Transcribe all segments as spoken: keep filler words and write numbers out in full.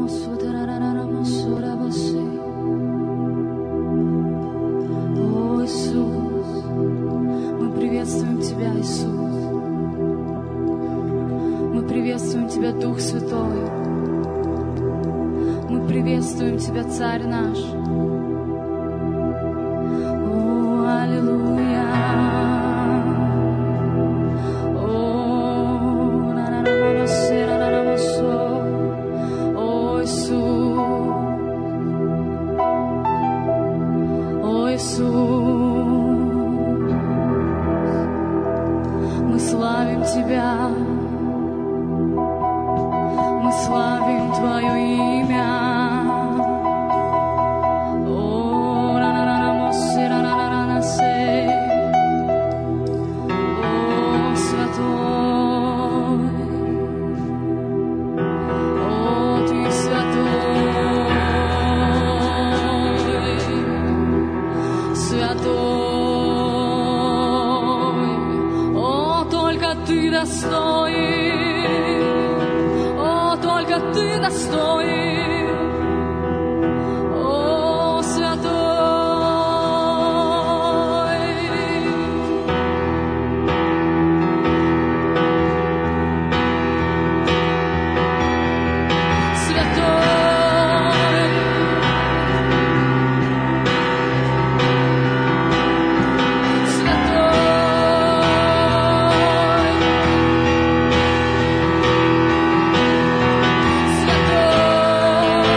Царь наш. О, аллилуйя. О, на-на-на-на-на-се, на-на-на-на-со. О, Иисус. О, Иисус. Мы славим Тебя. Мы славим Твое имя. Святой,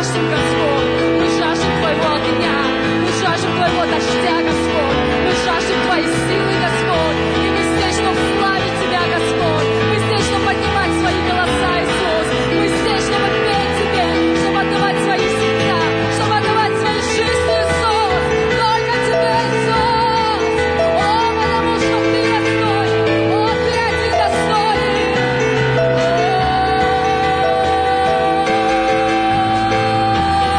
жаждем, Господь, мы жаждем Твоего огня, мы жаждем Твоего дождя, Господь, мы жаждем Твоей силы, Господь, и мы здесь, чтобы славить Тебя, Господь, мы здесь, чтобы поднимать свои голоса, Иисус, мы здесь, чтобы петь Тебе, чтобы отдавать свои сердца, чтобы отдавать свои жизни, Иисус, только Тебе, Иисус, о, потому что Ты достоин, о, Ты один достоин.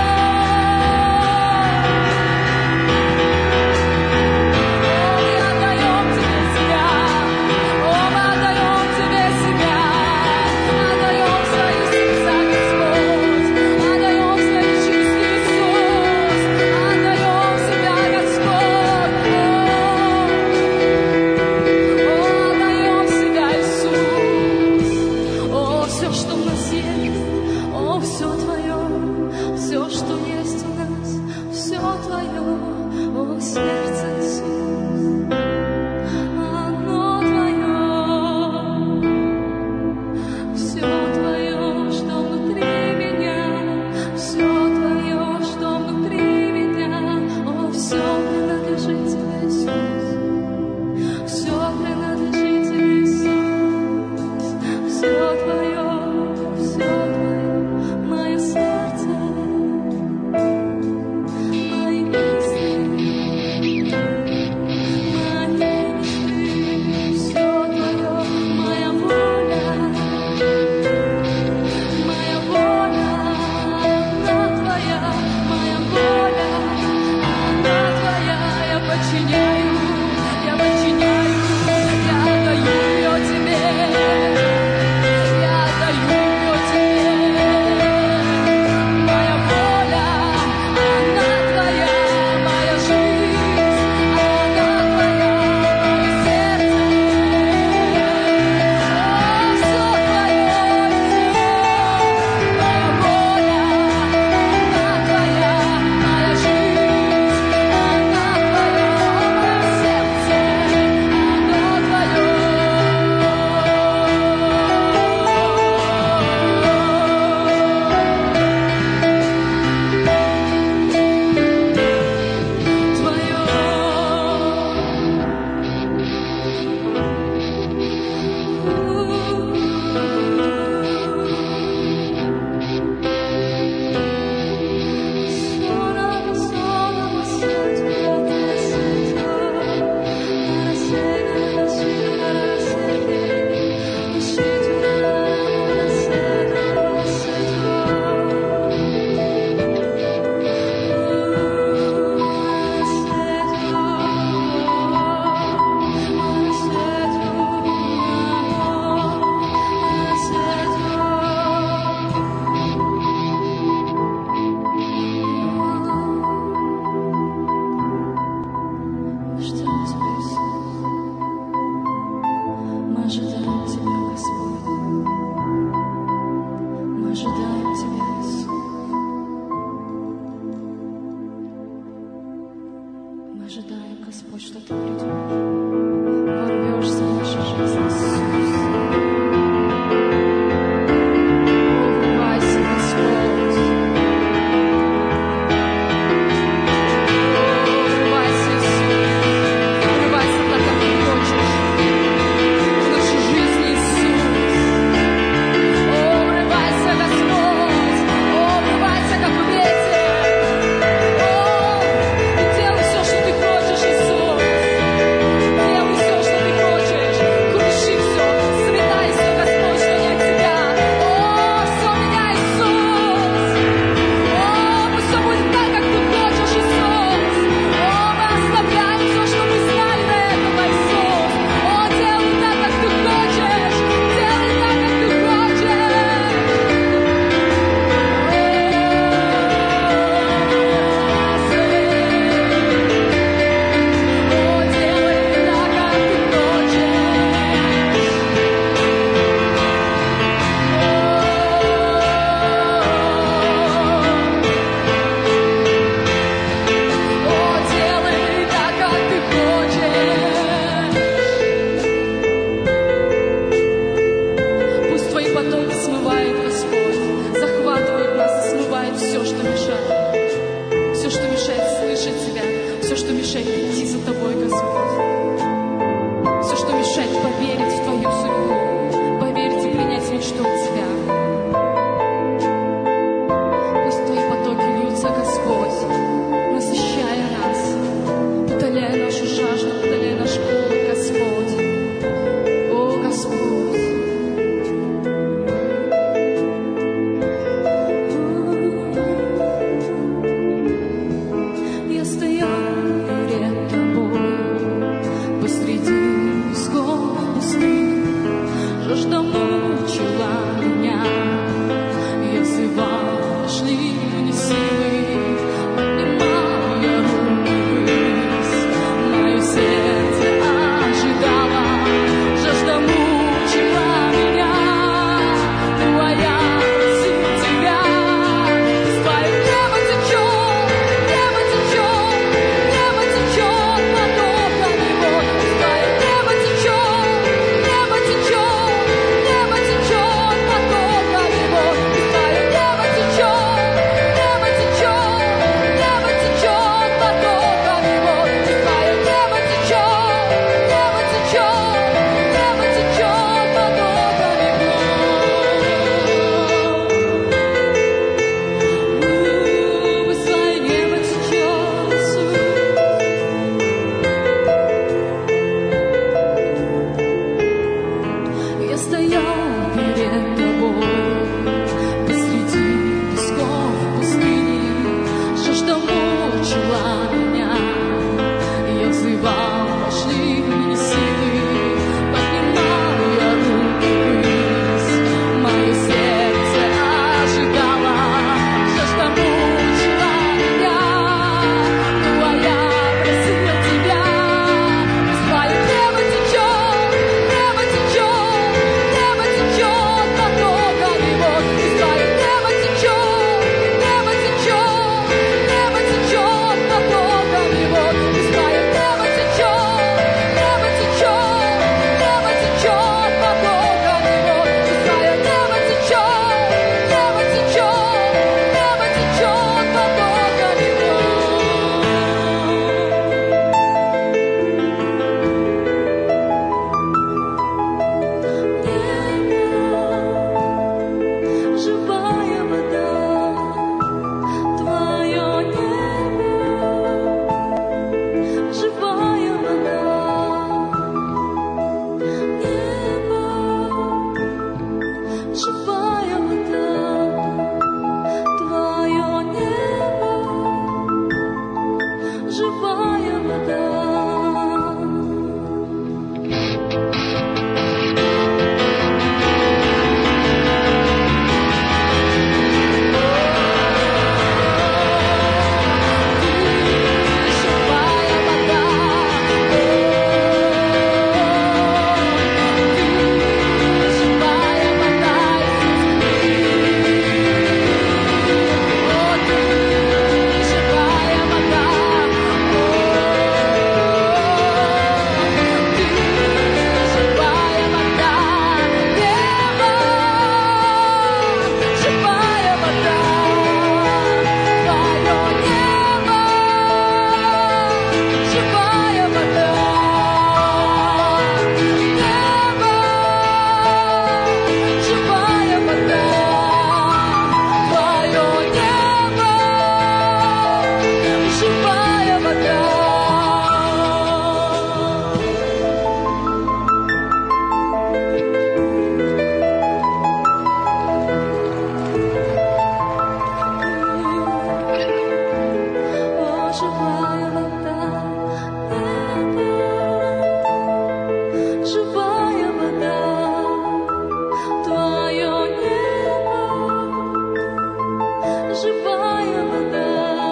живая вода.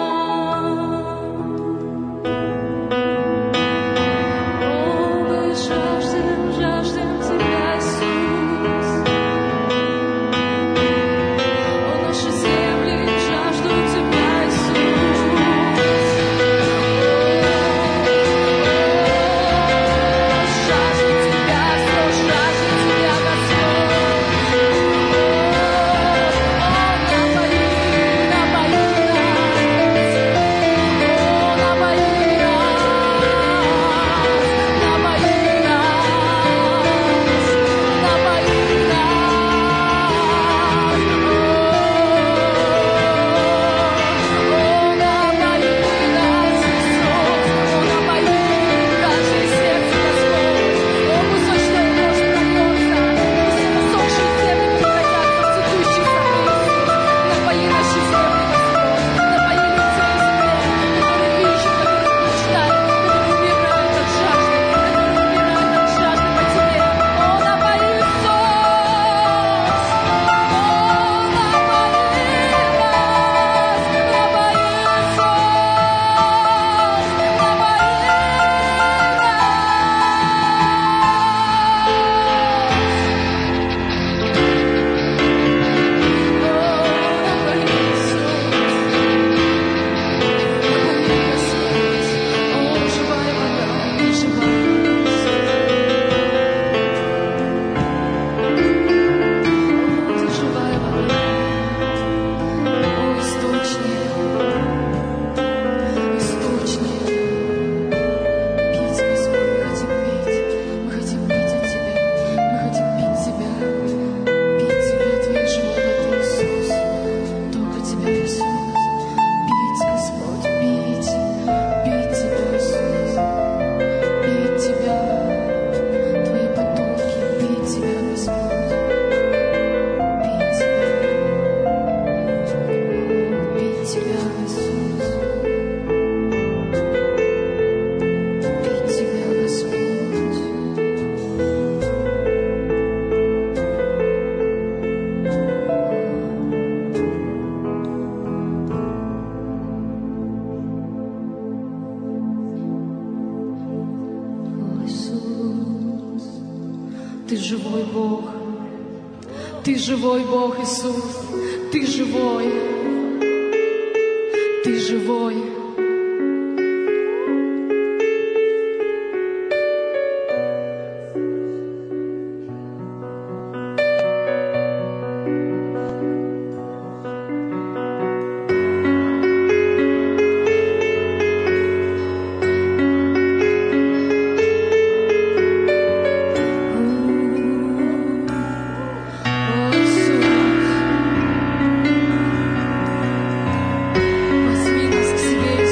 О, мы жаждем, жаждем Тебя, Иисус. О, наши земли жаждут Тебя, Иисус. Жаждет Тебя, все жаждет Тебя, Господь. О, напои, напои нас. О, напои нас, напои нас, напои нас. О, напои нас, Иисус. О, напои каждое сердце, Господь. О, пусть ночной дождь прольется, пусть иссохшие земли превратятся в цветущие сады, Иисус. Напои наши земли, Господь. Напои людей земли, которые ищут, которые мечтают, которые умирают от жажды, которые умирают от жажды по Тебе. О, напои, Иисус! О, напои нас! Напои, Ты живой Бог, Ты живой Бог, Иисус, Ты живой, Ты живой. Возьми нас к себе,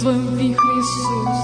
своем вихре, Иисус.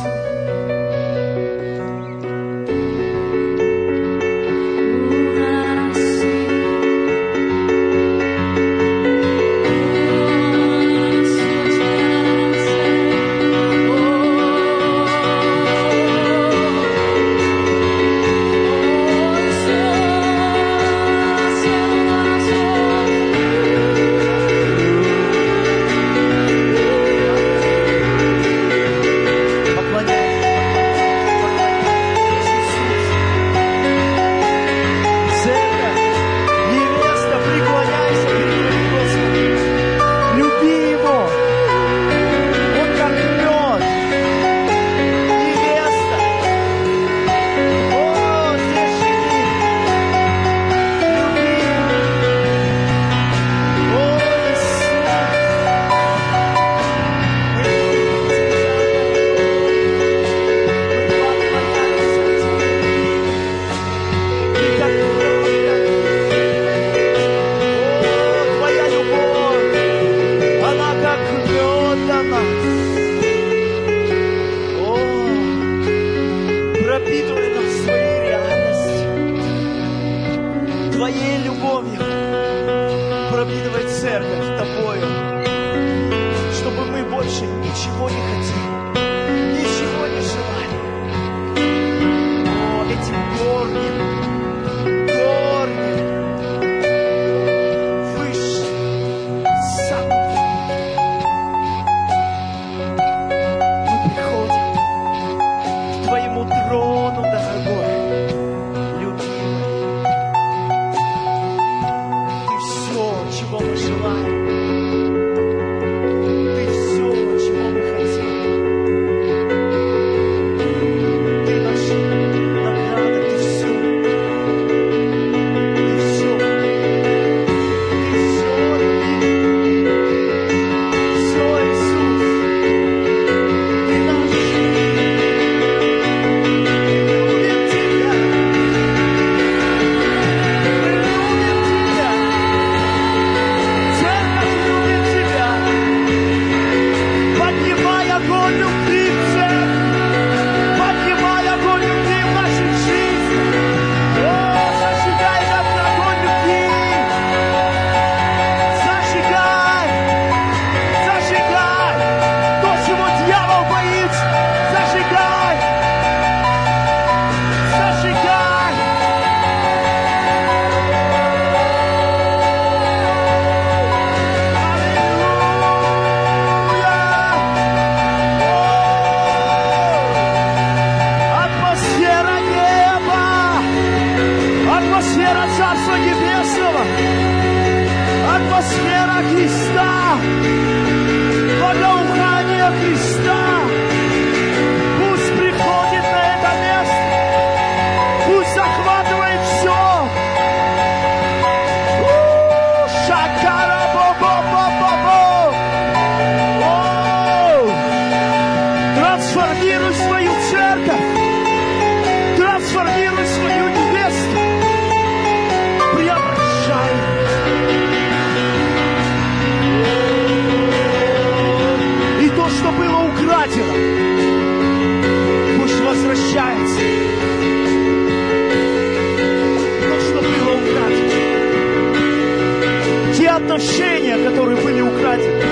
Отношения, которые были украдены,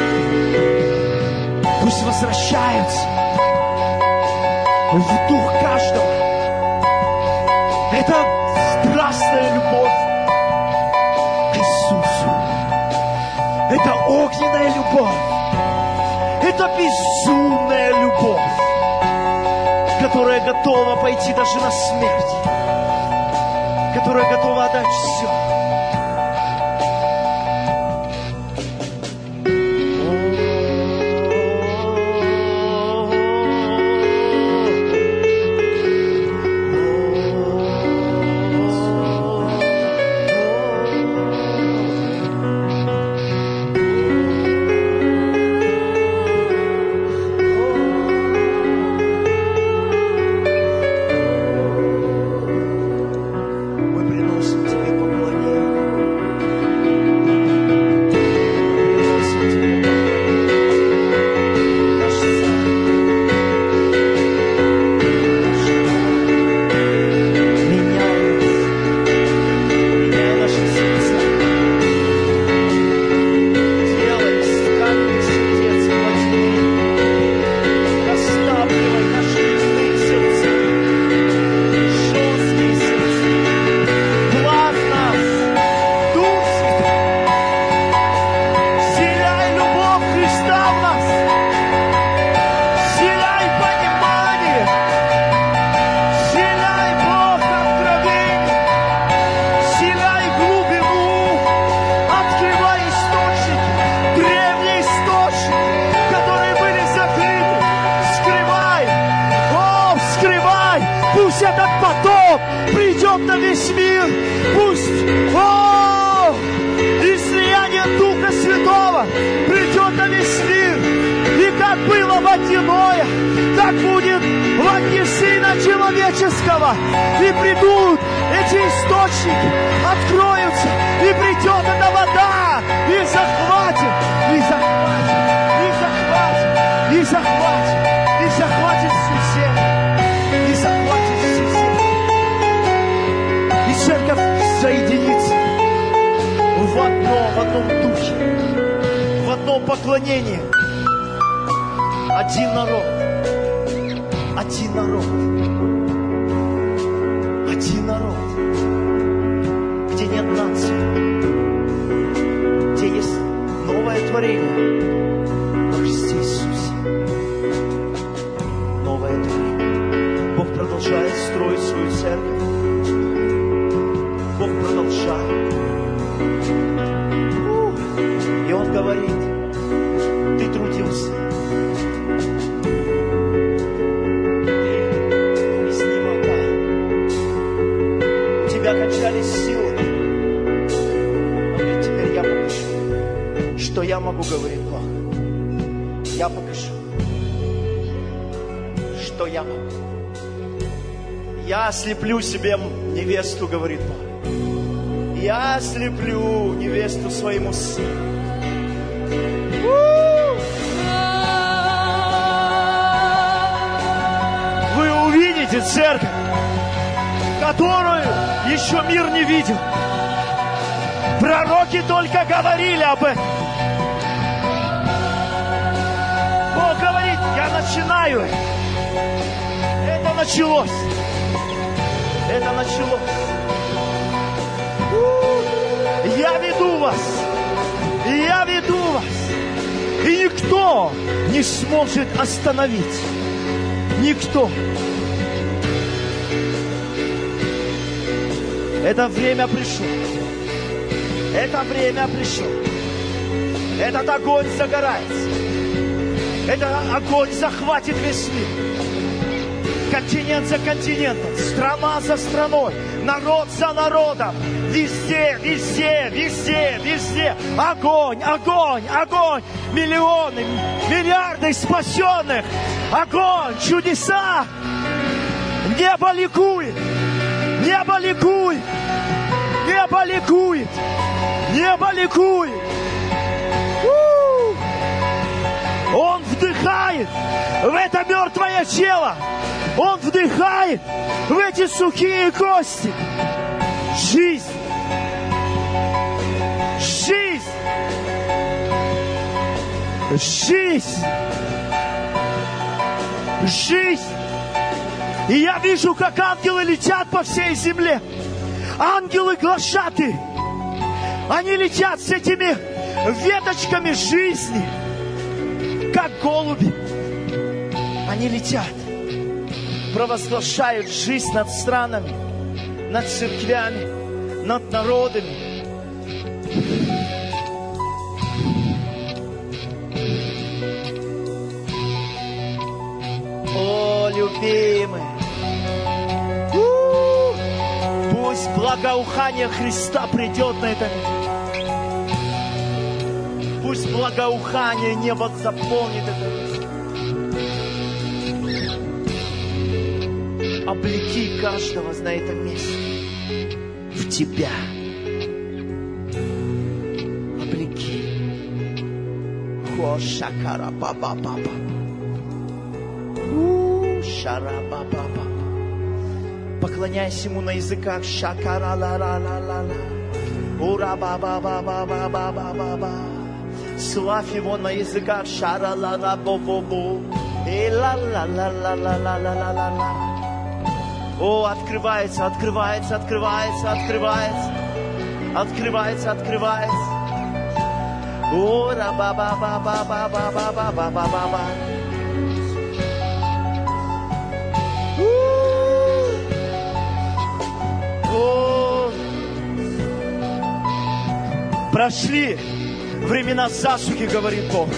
пусть возвращаются в дух каждого. Это страстная любовь к Иисусу. Это огненная любовь. Это безумная любовь, которая готова пойти даже на смерть, которая готова отдать все. Тебе поклонение. Пусть этот потоп придет на весь мир. Пусть, о, излияние Духа Святого придет на весь мир. И как было в дни Ноя, так будет в дни Сына Человеческого. И придут эти источники, откроются, и придет эта вода, и захватит, и захватит, и захватит, и захватит, и захватит всю землю, и захватит всю землю. И церковь соединится в одном, в одном духе, в одном поклонении. Один народ, один народ, один народ, где нет нации, где есть новое творение во Христе Иисусе. Новое творение. Бог продолжает строить свою церковь. Бог продолжает. И Он говорит: ты трудился. Кончались силы. Он говорит: теперь я покажу, что я могу, говорить Бог. Я покажу, что я могу. Я ослеплю себе невесту, говорит Бог. Я ослеплю невесту своему сыну. Вы увидите церковь, которую еще мир не видел. Пророки только говорили об этом. Бог говорит: я начинаю. Это началось. Это началось. Я веду вас. Я веду вас. И никто не сможет остановить. Никто. Это время пришло. Это время пришло. Этот огонь загорается. Этот огонь захватит весь мир. Континент за континентом, страна за страной, народ за народом. Везде, везде, везде, везде. Огонь, огонь, огонь. Миллионы, миллиарды спасенных. Огонь, чудеса. Небо ликует. Небо ликует. Небо ликует. Небо ликует. У-у-у. Он вдыхает в это мертвое тело. Он вдыхает в эти сухие кости жизнь. Жизнь. Жизнь. Жизнь. И я вижу, как ангелы летят по всей земле. Ангелы глашаты. Они летят с этими веточками жизни, как голуби. Они летят, провозглашают жизнь над странами, над церквями, над народами. О, любимые, пусть благоухание Христа придет на это место. Пусть благоухание неба заполнит это место. Облеки каждого на этом месте в Тебя. Облеки. Хошакара баба баба. Шара-ба-ба-ба. Поклоняйся Ему на языках. Шакара-ла-ла-ла-ла-ла. Ура-ба-ба-ба-ба-ба-ба-ба-ба. Славь Его на языках. Шара-ла-ла-бо-бо-бо. И-ла-ла-ла-ла-ла-ла-ла-ла-ла. О, открывается, открывается, открывается, открывается. Открывается, открывается. Ура-ба-ба-ба-ба-ба-ба-ба-ба-ба-ба-ба. Прошли времена засухи, говорит Бог.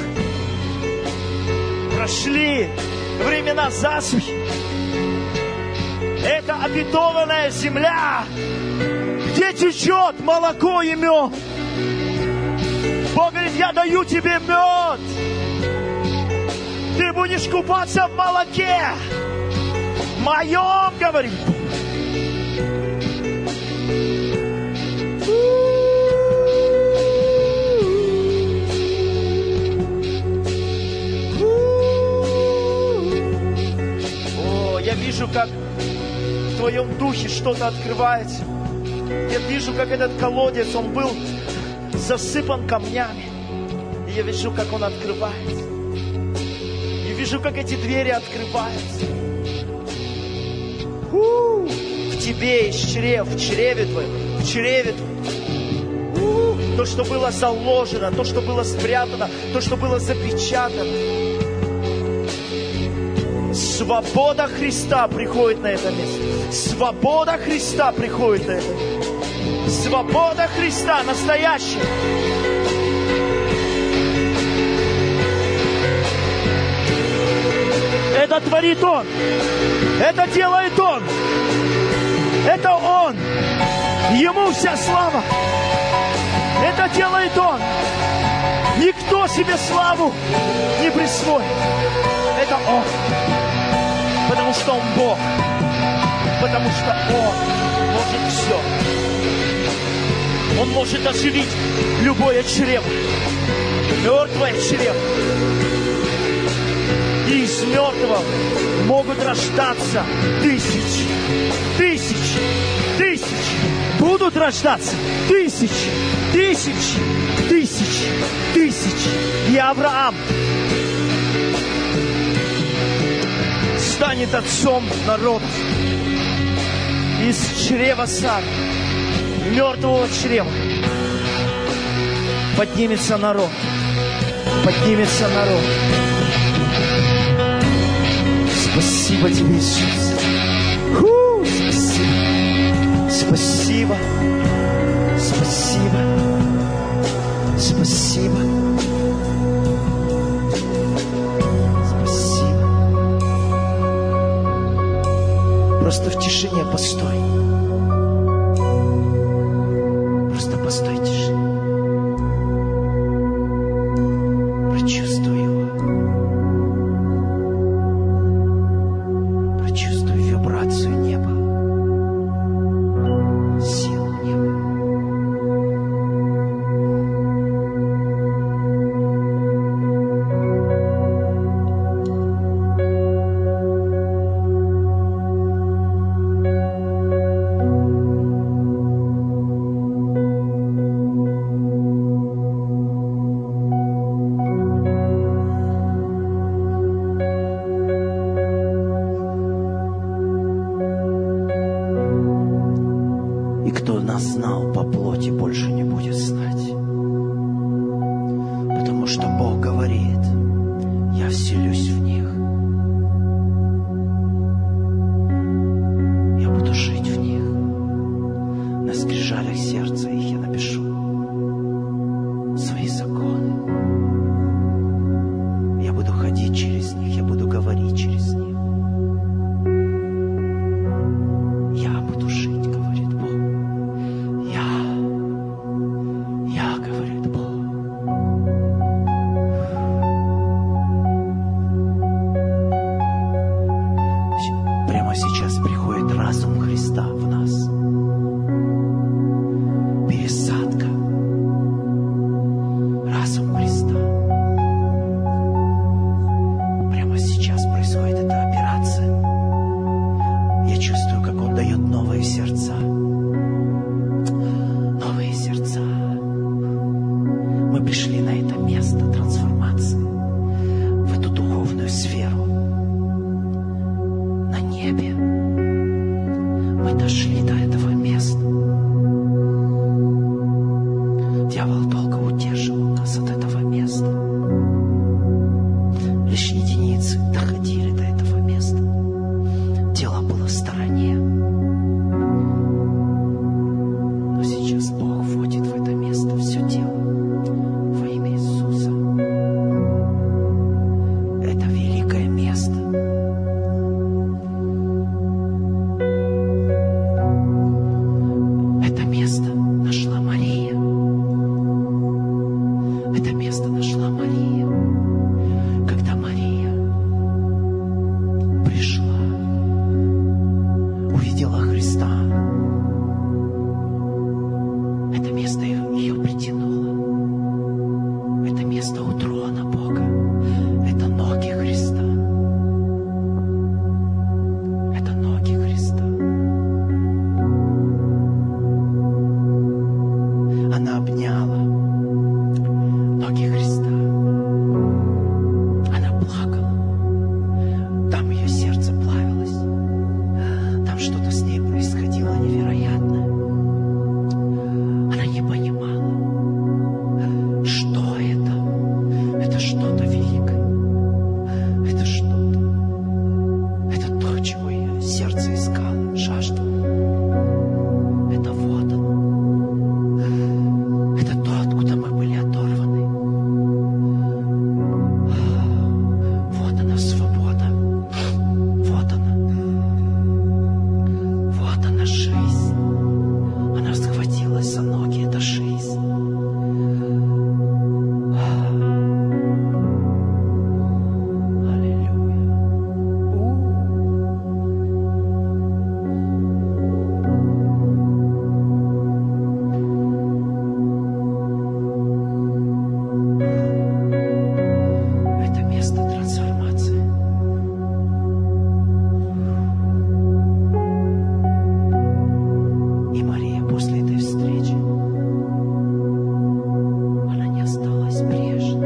Прошли времена засухи. Это обетованная земля, где течет молоко и мед. Бог говорит, я даю тебе мед. Ты будешь купаться в молоке моем, говорит. О, я вижу, как в твоем духе что-то открывается. Я вижу, как этот колодец, он был засыпан камнями. И я вижу, как он открывается. Я вижу, как эти двери открываются. У-у-у. В тебе, из чрев, в чреве твоем, в чреве твоем. У-у-у. То, что было заложено, то, что было спрятано, то, что было запечатано. Свобода Христа приходит на это место. Свобода Христа приходит на это место. Свобода Христа настоящая. Это творит Он. Это делает Он. Это Он. Ему вся слава. Это делает Он. Никто себе славу не присвоит. Это Он. Потому что Он Бог. Потому что Он может все. Он может оживить любое чрево. Мертвое чрево. И из мертвого могут рождаться тысячи, тысячи, тысячи. Будут рождаться тысячи, тысячи, тысячи, тысячи. И Авраам станет отцом народов. Из чрева Сары, мертвого чрева, поднимется народ. Поднимется народ. Спасибо тебе, Иисус. Фу, спасибо. Спасибо. Спасибо. Спасибо. Спасибо. Просто в тишине постой. Просто постой в тишине. Прочувствуй его. Прочувствуй вибрацию неба. Силу неба. Кто нас знал по плоти, больше не будет знать. Потому что Бог говорит, я вселюсь в них. Я буду жить в них. На скрижалях сердца их я напишу. Свои законы. Я буду ходить через них, я буду говорить через них. Я буду жить, говорит Бог. Сейчас приходит разум Христа в нас. Пересадка. Разум Христа. Прямо сейчас происходит эта операция. Я чувствую, как Он дает новые сердца. Новые сердца. Мы пришли на это место трансформации. В эту духовную сферу. На небе. Мы дошли до этого места. Дьявол долго удерживал нас от этого места. Лишь единицы доходили до этого места. Дело было в стороне. Но сейчас Бог вводит в это место все дело во имя Иисуса. Это великое место. пришла, увидела Христа. Это место ее притянуло. Это место у трона Бога. Это ноги Христа. Это ноги Христа. Она обняла ноги Христа. Она плакала. Там ее сердце плавилось. Там что-то с ней происходило невероятное. Она не понимала, что это. Это что-то великое. Это что-то. Это то, чего ее сердце искало, жаждало. Это вот оно. Это то, откуда мы были оторваны. Вот она, свобода. Вот она. Вот она, жизнь. Она схватилась за ноги, это жизнь. Аллилуйя. Это место трансформации. И Мария после этой встречи, она не осталась прежней.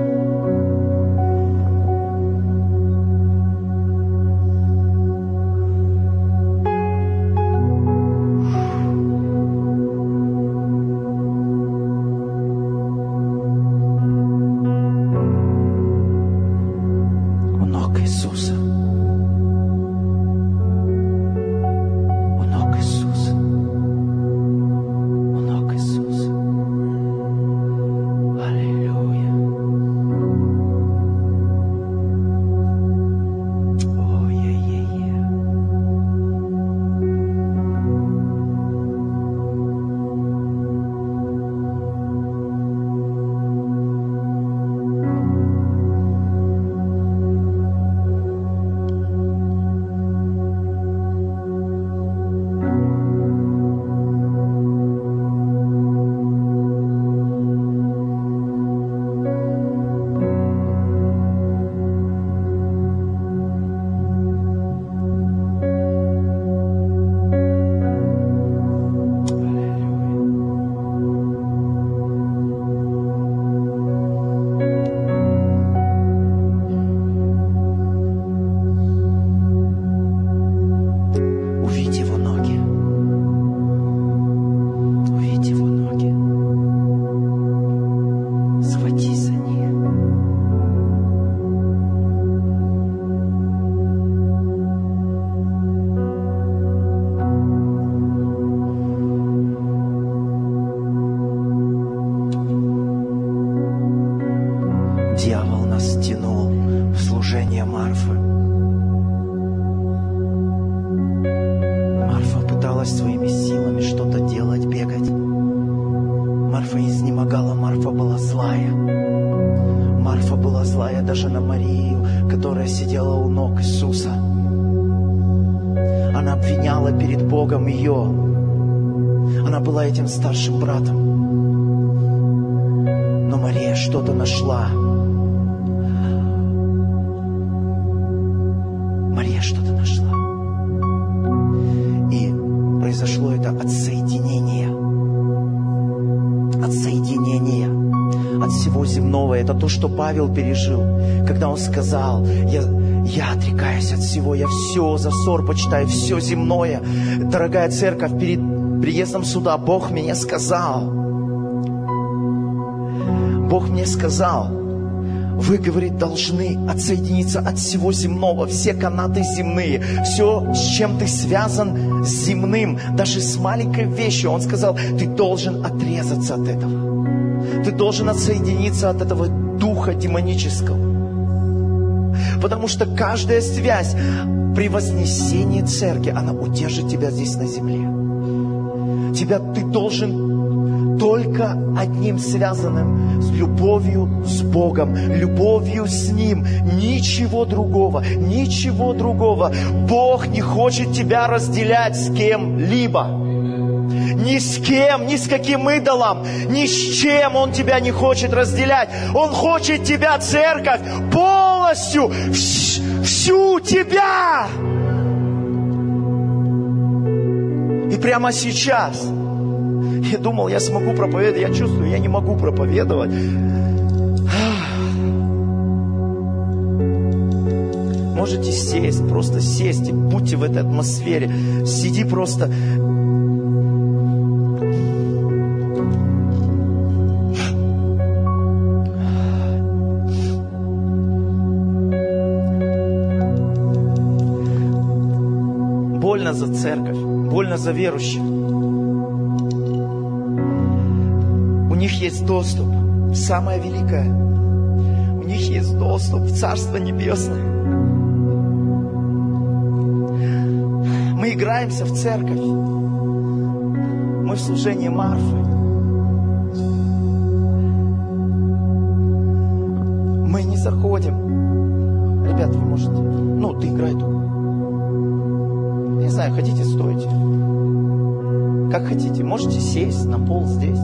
У ног Иисуса. У ног Иисуса. У ног Иисуса. Аллилуйя. Ой-е-е-е. Увидь его ноги. Увидь его ноги. Схватись за них. Дьявол нас тянул в служение Марфы. Марфа пыталась своими силами что-то делать, бегать. Марфа изнемогала, Марфа была злая. Марфа была злая даже на Марию, которая сидела у ног Иисуса. Она обвиняла перед Богом ее. Она была этим старшим братом. Но Мария что-то нашла. Мария что-то нашла. И произошло это от соединения. От соединения. От всего земного. Это то, что Павел пережил, когда он сказал: я, я отрекаюсь от всего, я все за ссор почитаю, все земное. Дорогая церковь, перед приездом сюда Бог мне сказал, Бог мне сказал, вы, говорит, должны отсоединиться от всего земного, все канаты земные, все, с чем ты связан с земным, даже с маленькой вещью. Он сказал, ты должен отрезаться от этого. Ты должен отсоединиться от этого духа демонического. Потому что каждая связь при вознесении церкви, она удержит тебя здесь на земле. Тебя, ты должен только одним связанным с любовью с Богом, любовью с Ним. Ничего другого, ничего другого. Бог не хочет тебя разделять с кем-либо. Ни с кем, ни с каким идолом, ни с чем Он тебя не хочет разделять. Он хочет тебя, церковь, полностью, вс- всю тебя. И прямо сейчас я думал, я смогу проповедовать. Я чувствую, я не могу проповедовать. Можете сесть, просто сесть и будьте в этой атмосфере. Сиди просто. Больно за церковь, больно за верующих. У них есть доступ, самое великое. У них есть доступ в Царство Небесное. Мы играемся в церковь. Мы в служении Марфы. Мы не заходим. Ребята, вы можете... Ну, ты играй тут. Не знаю, хотите, стойте. Как хотите. Можете сесть на пол здесь.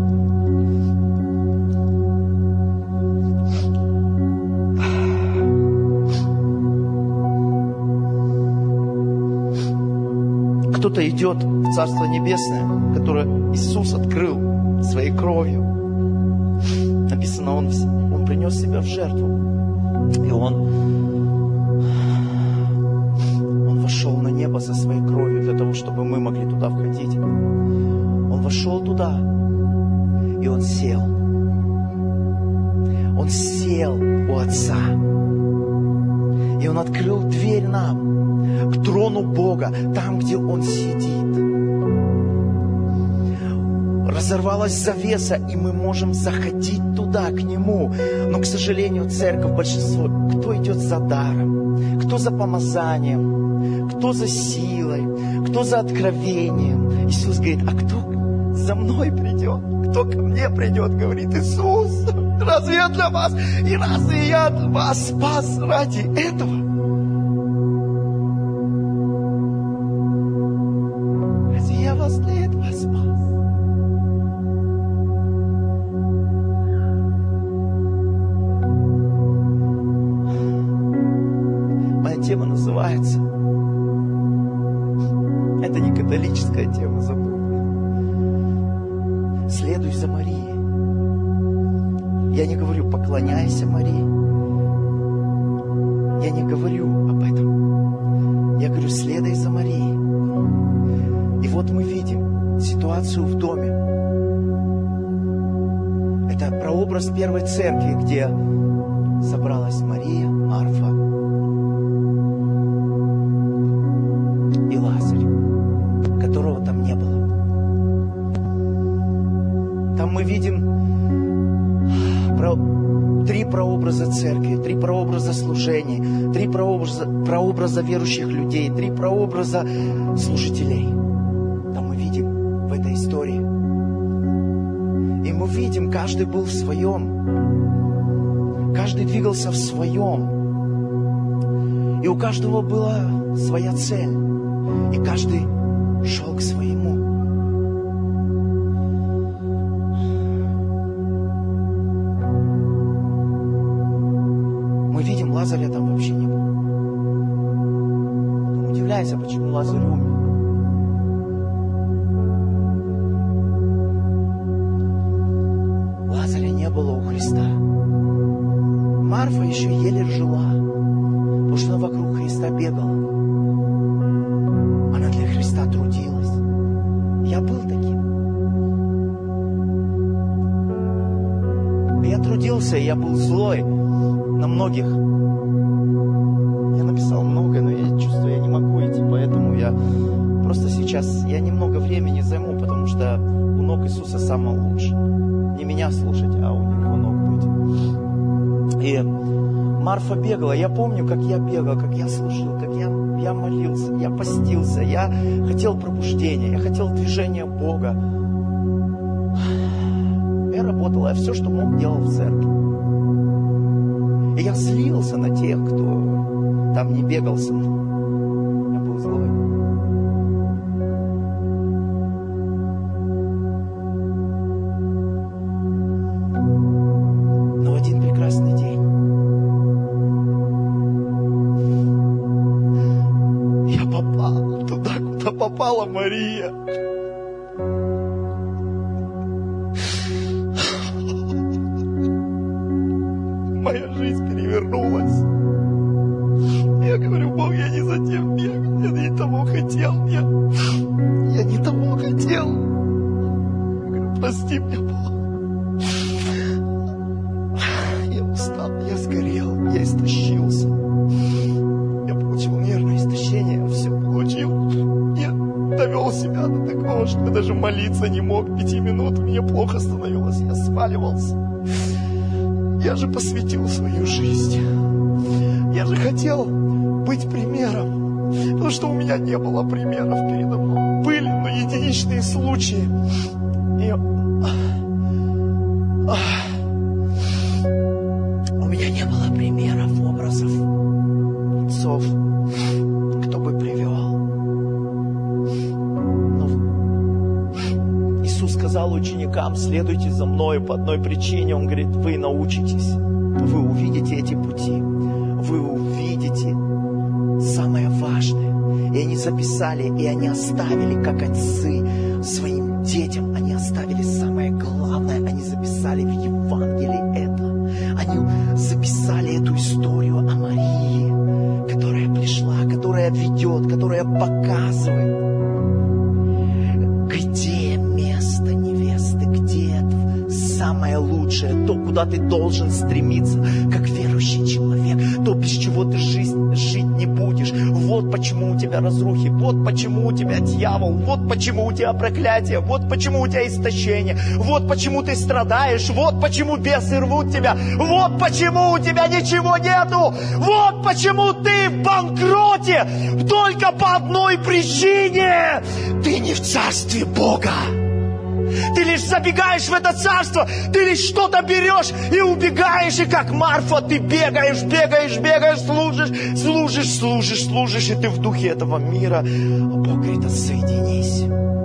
Кто-то идет в Царство Небесное, которое Иисус открыл своей кровью. Написано, Он, он принес себя в жертву. И Он, Он вошел на небо со своей кровью для того, чтобы мы могли туда входить. Он вошел туда, и Он сел. Он сел у Отца. И Он открыл дверь нам к трону Бога, там, где Он сидит. Разорвалась завеса, и мы можем заходить туда, к Нему. Но, к сожалению, церковь, большинство, кто идет за даром, кто за помазанием, кто за силой, кто за откровением. Иисус говорит, а кто за мной придет? Кто ко мне придет, говорит Иисус. Разве я для вас? И разве я вас спас ради этого? Тема называется, это не католическая тема, запомни. Следуй за Марией. Я не говорю, поклоняйся Марии. Я не говорю об этом. Я говорю, следуй за Марией. И вот мы видим ситуацию в доме. Это прообраз первой церкви, где собралась Мария, Марфа и Лазарь, которого там не было. Там мы видим про... три прообраза церкви, три прообраза служений, три прообраза, прообраза верующих людей, три прообраза служителей. Там мы видим в этой истории. И мы видим, каждый был в своем, каждый двигался в своем. И у каждого была своя цель. И каждый шел к своему. Мы видим, Лазаря там вообще не было. Потом удивляйся, почему Лазарь умер. Лазаря не было у Христа. Марфа еще еле жила, потому что она вокруг Христа бегала. Она для Христа трудилась. Я был таким. Я трудился, и я был злой на многих. Я написал много, но я чувствую, я не могу идти, поэтому я просто сейчас, я немного времени займу, потому что у ног Иисуса самое лучшее. Не меня слушать, а у Него ног быть. И Марфа бегала. Я помню, как я бегал, как я служил, как я, я молился, я постился, я хотел пробуждения, я хотел движения Бога. работал, я все, что мог, делал в церкви. И я злился на тех, кто там не бегал со мной. Я был злой. Но в один прекрасный день я попал туда, куда попала Мария. Моя жизнь перевернулась. Я говорю: Бог, я не за тем бегал, я не того хотел, я, я не того хотел. Я говорю: прости меня, Бог. Я устал, я сгорел, я истощился. Я получил нервное истощение, я все получил. Я довел себя до такого, что я даже молиться не мог. Пяти минут мне плохо становилось, я сваливался. Я же посвятил свою жизнь. Я же хотел быть примером, потому что у меня не было примеров передо мной. Были, но единичные случаи. И... У меня не было примеров, образов, отцов, кто бы привел. Но Иисус сказал ученикам: следуйте за мной по одной причине. Он говорит: вы научитесь, вы увидите эти пути, вы увидите самое важное. И они записали, и они оставили, как отцы, своим детям, они оставили самое главное, они записали в Евангелии это. Они записали эту историю о Марии, которая пришла, которая ведет, которая показывает, где место невесты, где самое лучшее, то, куда ты должен стремиться, как верующий человек, то, без чего ты жизнь жить не будешь. Вот почему у тебя разрухи, вот почему у тебя дьявол, вот почему у тебя проклятие, вот почему у тебя истощение, вот почему ты страдаешь, вот почему бесы рвут тебя, вот почему у тебя ничего нету, вот почему ты в банкроте, только по одной причине: ты не в царстве Бога. Ты лишь забегаешь в это царство, ты лишь что-то берешь и убегаешь, и как Марфа ты бегаешь, бегаешь, бегаешь, служишь, служишь, служишь, служишь, и ты в духе этого мира. А Бог говорит: отсоединись.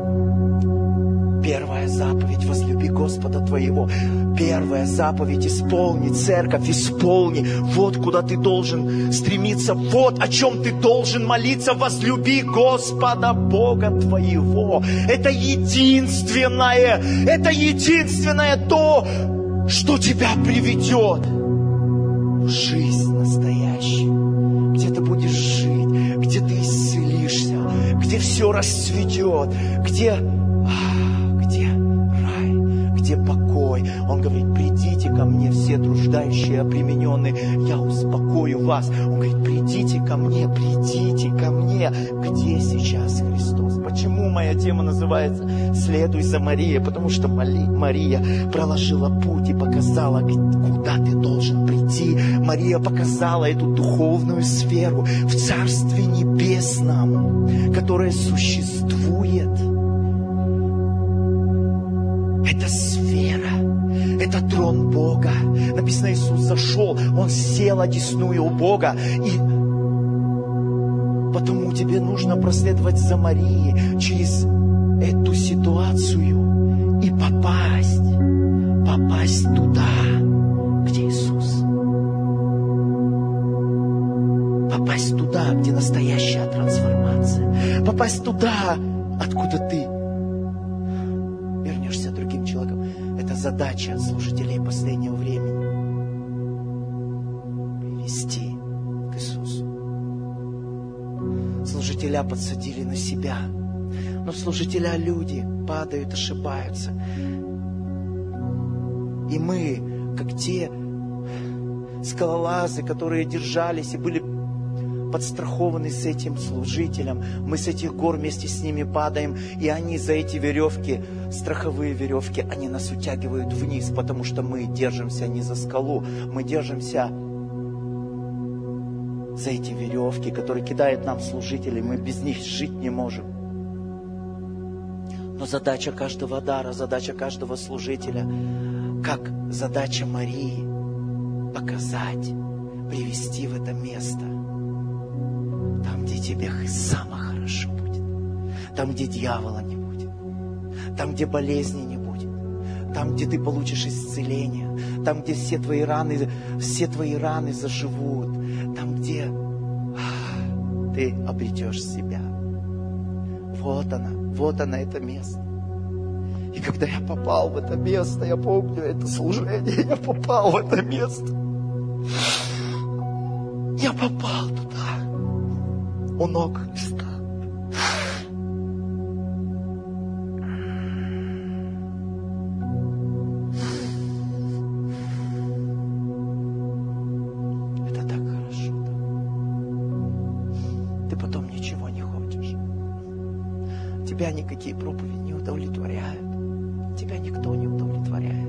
Первая заповедь: возлюби Господа твоего. Первая заповедь: исполни, церковь, исполни. Вот куда ты должен стремиться, вот о чем ты должен молиться: возлюби Господа Бога твоего. Это единственное, это единственное то, что тебя приведет в жизнь настоящую, где ты будешь жить, где ты исцелишься, где все расцветет, где... Где рай, где покой. Он говорит: придите ко мне, все труждающие, обремененные, я успокою вас. Он говорит: придите ко мне, придите ко мне. Где сейчас Христос? Почему моя тема называется «Следуй за Марией»? Потому что Мария проложила путь и показала, куда ты должен прийти. Мария показала эту духовную сферу в Царстве Небесном, которое существует. Это сфера, это трон Бога. Написано, Иисус зашел, Он сел одесную у Бога. И потому тебе нужно проследовать за Марией через эту ситуацию и попасть, попасть туда, где Иисус. Попасть туда, где настоящая трансформация. Попасть туда, откуда ты вернешься другим человеком. Это задача служителей последнего времени. Привести к Иисусу. Служителя подсадили на себя. Но служителя люди падают, ошибаются. И мы, как те скалолазы, которые держались и были подстрахованы с этим служителем. Мы с этих гор вместе с ними падаем, и они за эти веревки, страховые веревки, они нас утягивают вниз, потому что мы держимся не за скалу, мы держимся за эти веревки, которые кидают нам служители, мы без них жить не можем. Но задача каждого дара, задача каждого служителя как задача Марии показать, привести в это место, там, где тебе самое хорошо будет, там, где дьявола не будет, там, где болезни не будет, там, где ты получишь исцеление, там, где все твои раны, все твои раны заживут, там, где ты обретешь себя. Вот она, вот она, это место. И когда я попал в это место, я помню это служение, я попал в это место. Я попал туда, у ног Христа. Это так хорошо. Ты потом ничего не хочешь. Тебя никакие проповеди не удовлетворяют. Тебя никто не удовлетворяет.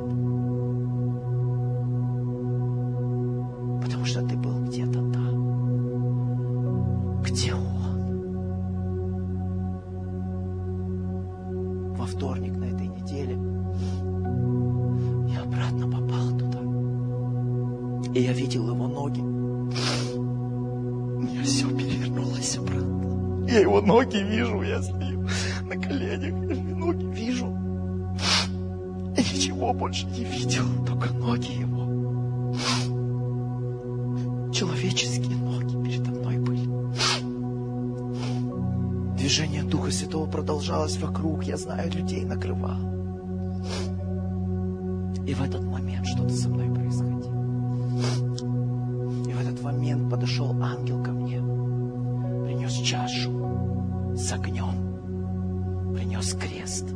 Потому что ты был где-то там, где Он. Во вторник на этой неделе я обратно попал туда. И я видел Его ноги. У меня все перевернулось обратно. Я Его ноги вижу, я стою на коленях, я ноги вижу. Я ничего больше не видел, только ноги Его. Человеческие ноги передо мной были. Движение Духа Святого продолжалось вокруг. Я знаю, людей накрывал. И в этот момент что-то со мной происходило. И в этот момент подошел ангел ко мне. Принес чашу с огнем. Принес крест.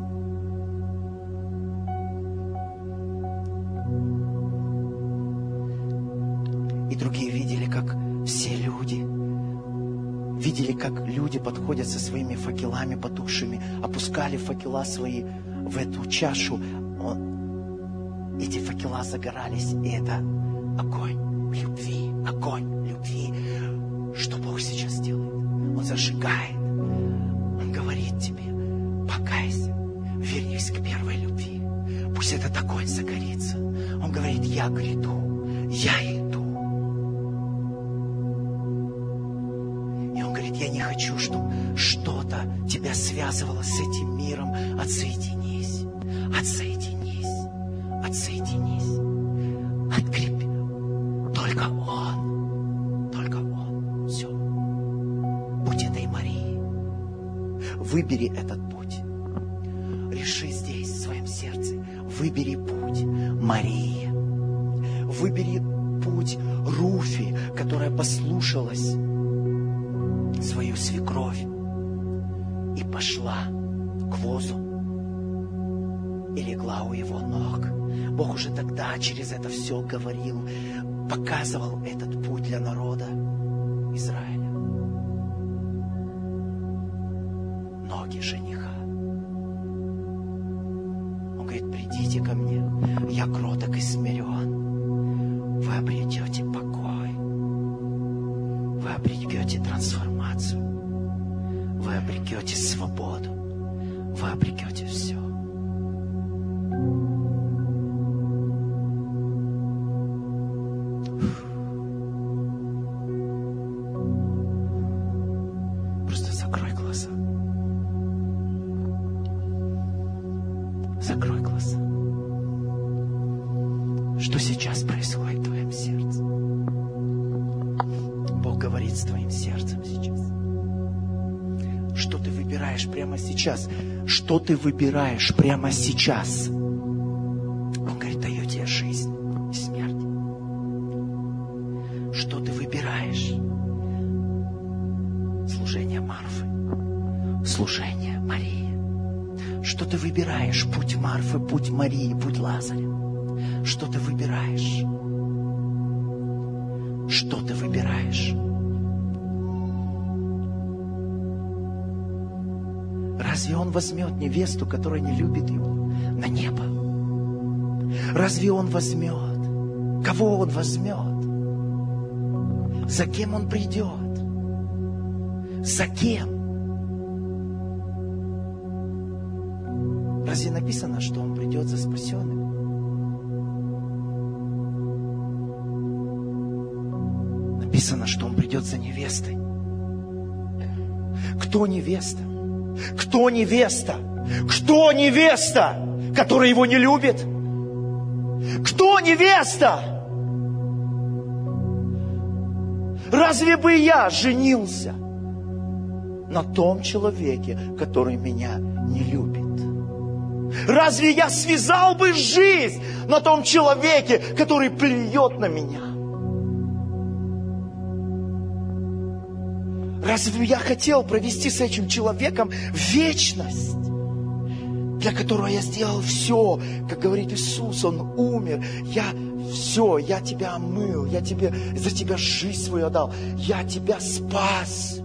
И другие видели, как все люди, видели, как люди подходят со своими факелами потухшими, опускали факела свои в эту чашу. Эти факела загорались, и это огонь любви, огонь любви. Что Бог сейчас делает? Он зажигает. Он говорит тебе: покайся, вернись к первой любви. Пусть этот огонь загорится. Он говорит: я гряду, я иду. Я не хочу, чтобы что-то тебя связывало с этим миром. Отсоединись, отсоединись, отсоединись. Открепи. Только Он, только Он. Все. Будь этой Марией. Выбери этот путь. Реши здесь, в своем сердце. Выбери путь Марии. Выбери путь Руфи, которая послушалась свою свекровь и пошла к возу и легла у его ног. Бог уже тогда через это все говорил, показывал этот путь для народа Израиля. Ноги жениха. Он говорит: придите ко мне, я кроток и смирен. Вы обретете покой. Вы обретете трансформацию. Вы обретете свободу. Вы обретете все. Просто закрой глаза. Закрой глаза. Что сейчас происходит в твоем сердце? Бог говорит с твоим сердцем сейчас. Что ты выбираешь прямо сейчас? Что ты выбираешь прямо сейчас? Он говорит: даю тебе жизнь и смерть. Что ты выбираешь? Служение Марфы, служение Марии. Что ты выбираешь? Путь Марфы, путь Марии, путь Лазаря. Что ты выбираешь? Что ты выбираешь? Разве он возьмет невесту, которая не любит его, на небо? Разве он возьмет? Кого он возьмет? За кем он придет? За кем? Разве написано, что он придет за спасенными? Написано, что Он придет за невестой. Кто невеста? Кто невеста? Кто невеста, которая Его не любит? Кто невеста? Разве бы я женился на том человеке, который меня не любит? Разве я связал бы жизнь на том человеке, который плюет на меня? Разве бы я хотел провести с этим человеком вечность, для которого я сделал все, как говорит Иисус, Он умер, я все, я тебя омыл, я тебе, за тебя жизнь свою отдал, я тебя спас.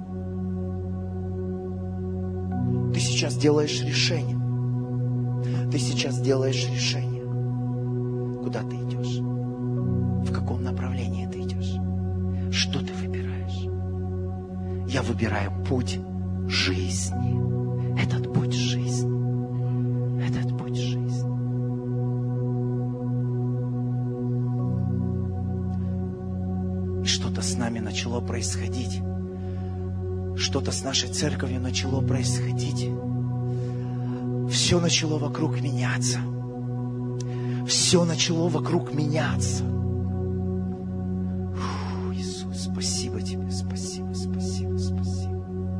Ты сейчас делаешь решение. Ты сейчас делаешь решение. Куда ты идешь? В каком направлении ты идешь? Что ты выбираешь? Я выбираю путь жизни. Этот путь жизни. Этот путь жизни. И что-то с нами начало происходить. Что-то с нашей церковью начало происходить. Все начало вокруг меняться. Все начало вокруг меняться. Фу, Иисус, спасибо Тебе, спасибо, спасибо, спасибо.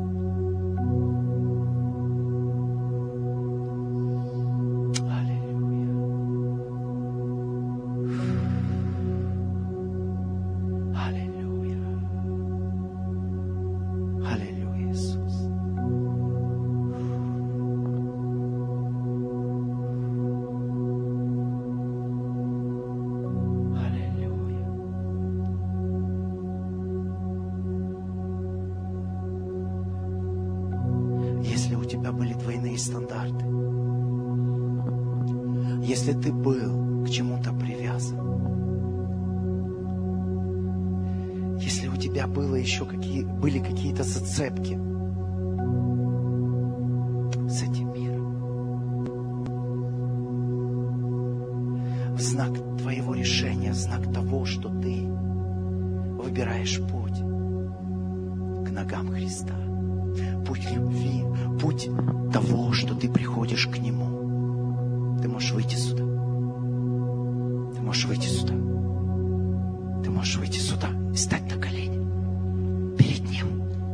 Аллилуйя. Аллилуйя. Аллилуйя, Иисус. Стандарты. Если ты был к чему-то привязан, если у тебя было еще какие, были какие-то зацепки с этим миром, в знак твоего решения, в знак того, что ты выбираешь путь к ногам Христа, путь любви, путь того, что ты приходишь к Нему. Ты можешь выйти сюда. Ты можешь выйти сюда. Ты можешь выйти сюда и стать на колени перед Ним.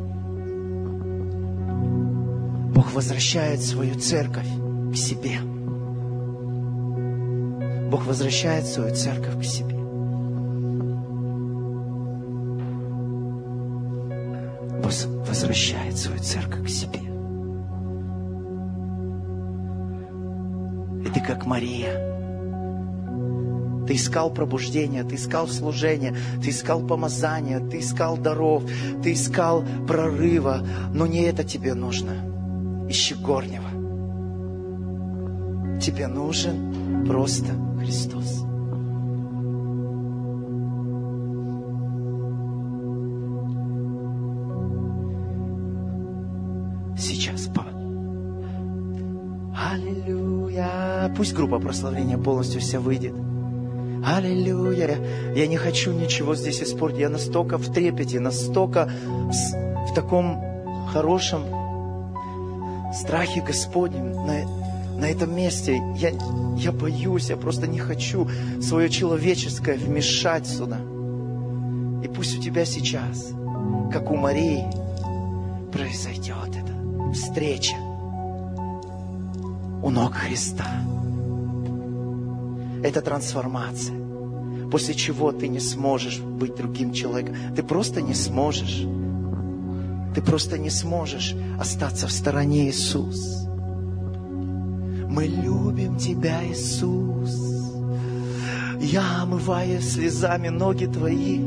Бог возвращает свою церковь к себе. Бог возвращает свою церковь к себе. Бог возвращает свою церковь к себе. И ты как Мария. Ты искал пробуждения, ты искал служения, ты искал помазания, ты искал даров, ты искал прорыва. Но не это тебе нужно. Ищи горнего. Тебе нужен просто Христос. Сейчас, по... Аллилуйя. Пусть группа прославления полностью вся выйдет. Аллилуйя. Я не хочу ничего здесь испортить. Я настолько в трепете, настолько в, в таком хорошем страхе Господнем на, на этом месте. Я, я боюсь, я просто не хочу свое человеческое вмешать сюда. И пусть у тебя сейчас, как у Марии, произойдет эта встреча у ног Христа. Это трансформация, после чего ты не сможешь быть другим человеком. Ты просто не сможешь. Ты просто не сможешь остаться в стороне, Иисус. Мы любим Тебя, Иисус. Я омываю слезами ноги Твои.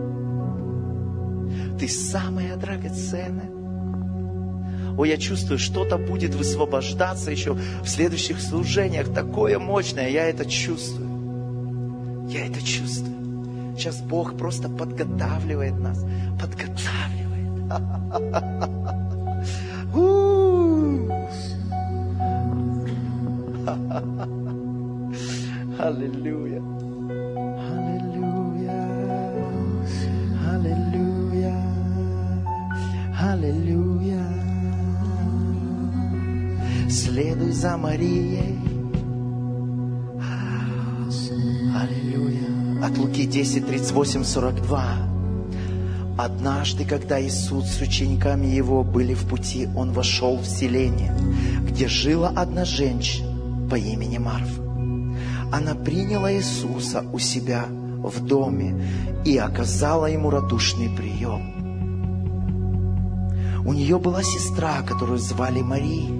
Ты самая драгоценная. О, я чувствую, что-то будет высвобождаться еще в следующих служениях. Такое мощное, я это чувствую. Я это чувствую. Сейчас Бог просто подготавливает нас. Подготавливает. Аллилуйя. Аллилуйя. Аллилуйя. Следуй за Марией. Аллилуйя. От Луки десять, тридцать восемь, сорок два. Однажды, когда Иисус с учениками Его были в пути, Он вошел в селение, где жила одна женщина по имени Марфа. Она приняла Иисуса у себя в доме и оказала Ему радушный прием. У нее была сестра, которую звали Мария.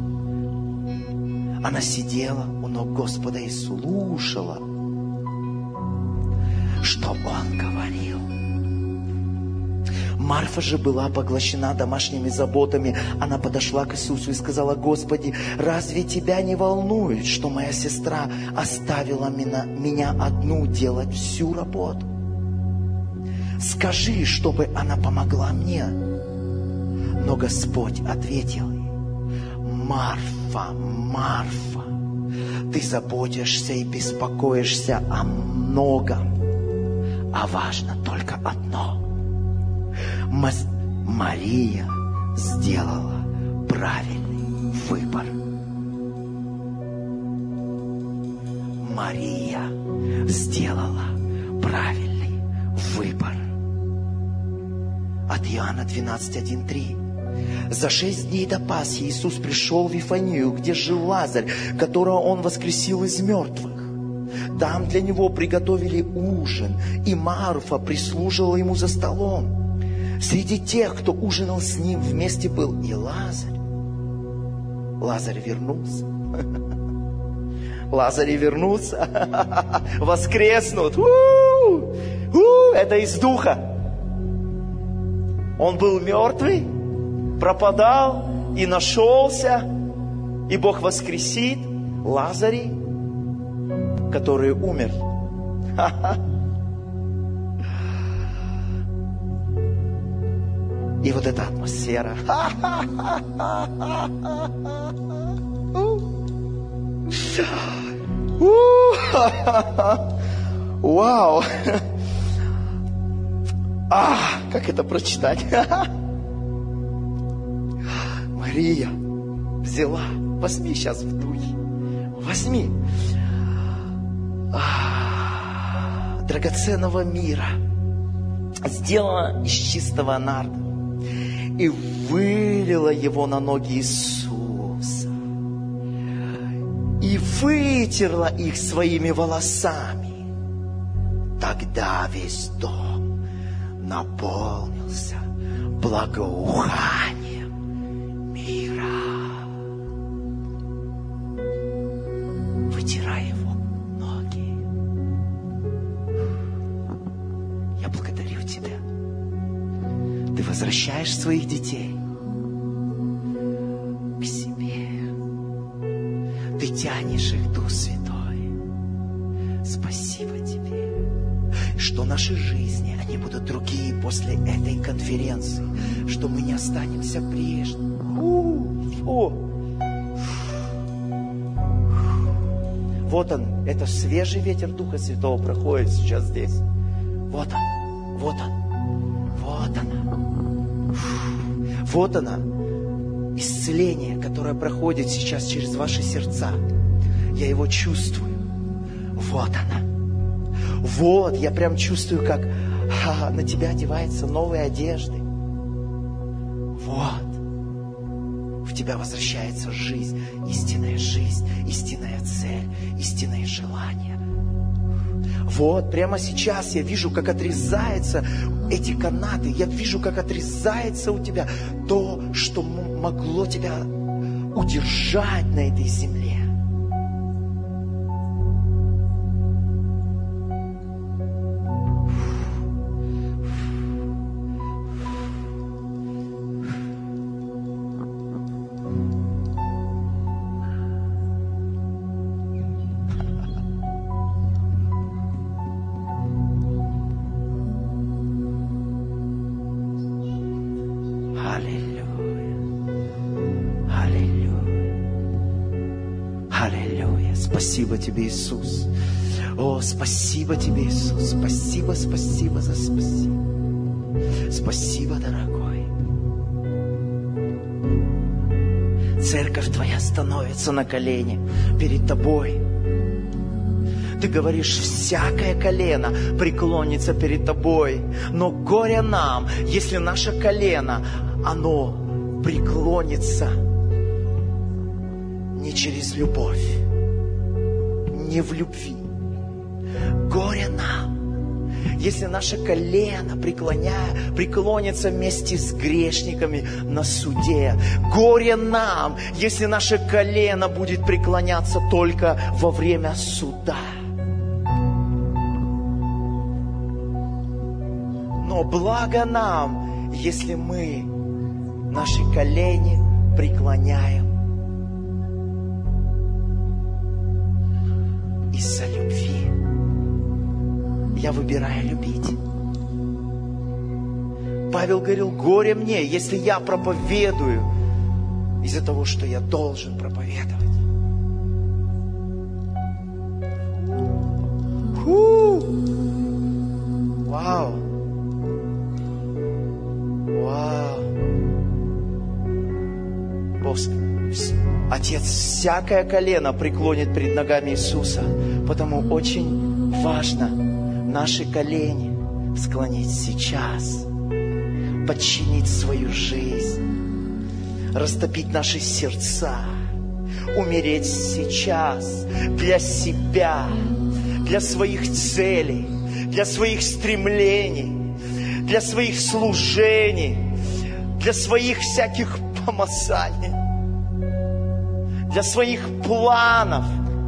Она сидела у ног Господа и слушала, что Он говорил. Марфа же была поглощена домашними заботами. Она подошла к Иисусу и сказала: Господи, разве Тебя не волнует, что моя сестра оставила меня, меня одну делать всю работу? Скажи, чтобы она помогла мне. Но Господь ответил ей: Марфа, Марфа, ты заботишься и беспокоишься о многом, а важно только одно. Мария сделала правильный выбор. Мария сделала правильный выбор. От Иоанна двенадцать, один, три. За шесть дней до Пасхи Иисус пришел в Вифанию, где жил Лазарь, которого Он воскресил из мертвых. Там для него приготовили ужин, и Марфа прислуживала ему за столом. Среди тех, кто ужинал с ним, вместе был и Лазарь. Лазарь вернулся. Лазарь вернулся. Воскреснут. У-у-у! Это из духа. Он был мертвый, пропадал и нашелся. И Бог воскресит Лазарей, который умер. И вот эта атмосфера. Вау! А, как это прочитать? Мария взяла, возьми сейчас в духе, возьми а, драгоценного мира, сделана из чистого нарда, и вылила его на ноги Иисуса, и вытерла их своими волосами. Тогда весь дом наполнился благоуханием мира. Вытирай его ноги. Я благодарю Тебя. Ты возвращаешь своих детей к себе. Ты тянешь их, Дух Святой. Спасибо Тебе, что наши жизни, они будут другие после этой конференции, что мы не останемся прежними. О! Вот он, это свежий ветер Духа Святого проходит сейчас здесь. Вот он, вот он, вот она. Вот она, исцеление, которое проходит сейчас через ваши сердца. Я его чувствую. Вот она. Вот, я прям чувствую, как ха, на тебя одеваются новые одежды. Вот. В тебя возвращается жизнь, истинная жизнь, истинная цель, истинное желание. Вот, прямо сейчас я вижу, как отрезаются эти канаты. Я вижу, как отрезается у тебя то, что могло тебя удержать на этой земле. Спасибо Тебе, Иисус. О, спасибо Тебе, Иисус. Спасибо, спасибо за спасибо. Спасибо, дорогой. Церковь Твоя становится на колени перед Тобой. Ты говоришь, всякое колено преклонится перед Тобой. Но горе нам, если наше колено, оно преклонится не через любовь, не в любви. Горе нам, если наше колено преклоняя, преклонится вместе с грешниками на суде. Горе нам, если наше колено будет преклоняться только во время суда. Но благо нам, если мы наши колени преклоняем из-за любви. Я выбираю любить. Павел говорил, горе мне, если я проповедую из-за того, что я должен проповедовать. Фу! Вау! Вау! Бог, Отец, всякое колено преклонит перед ногами Иисуса, потому очень важно наши колени склонить сейчас, подчинить свою жизнь, растопить наши сердца, умереть сейчас для себя, для своих целей, для своих стремлений, для своих служений, для своих всяких помазаний, для своих планов.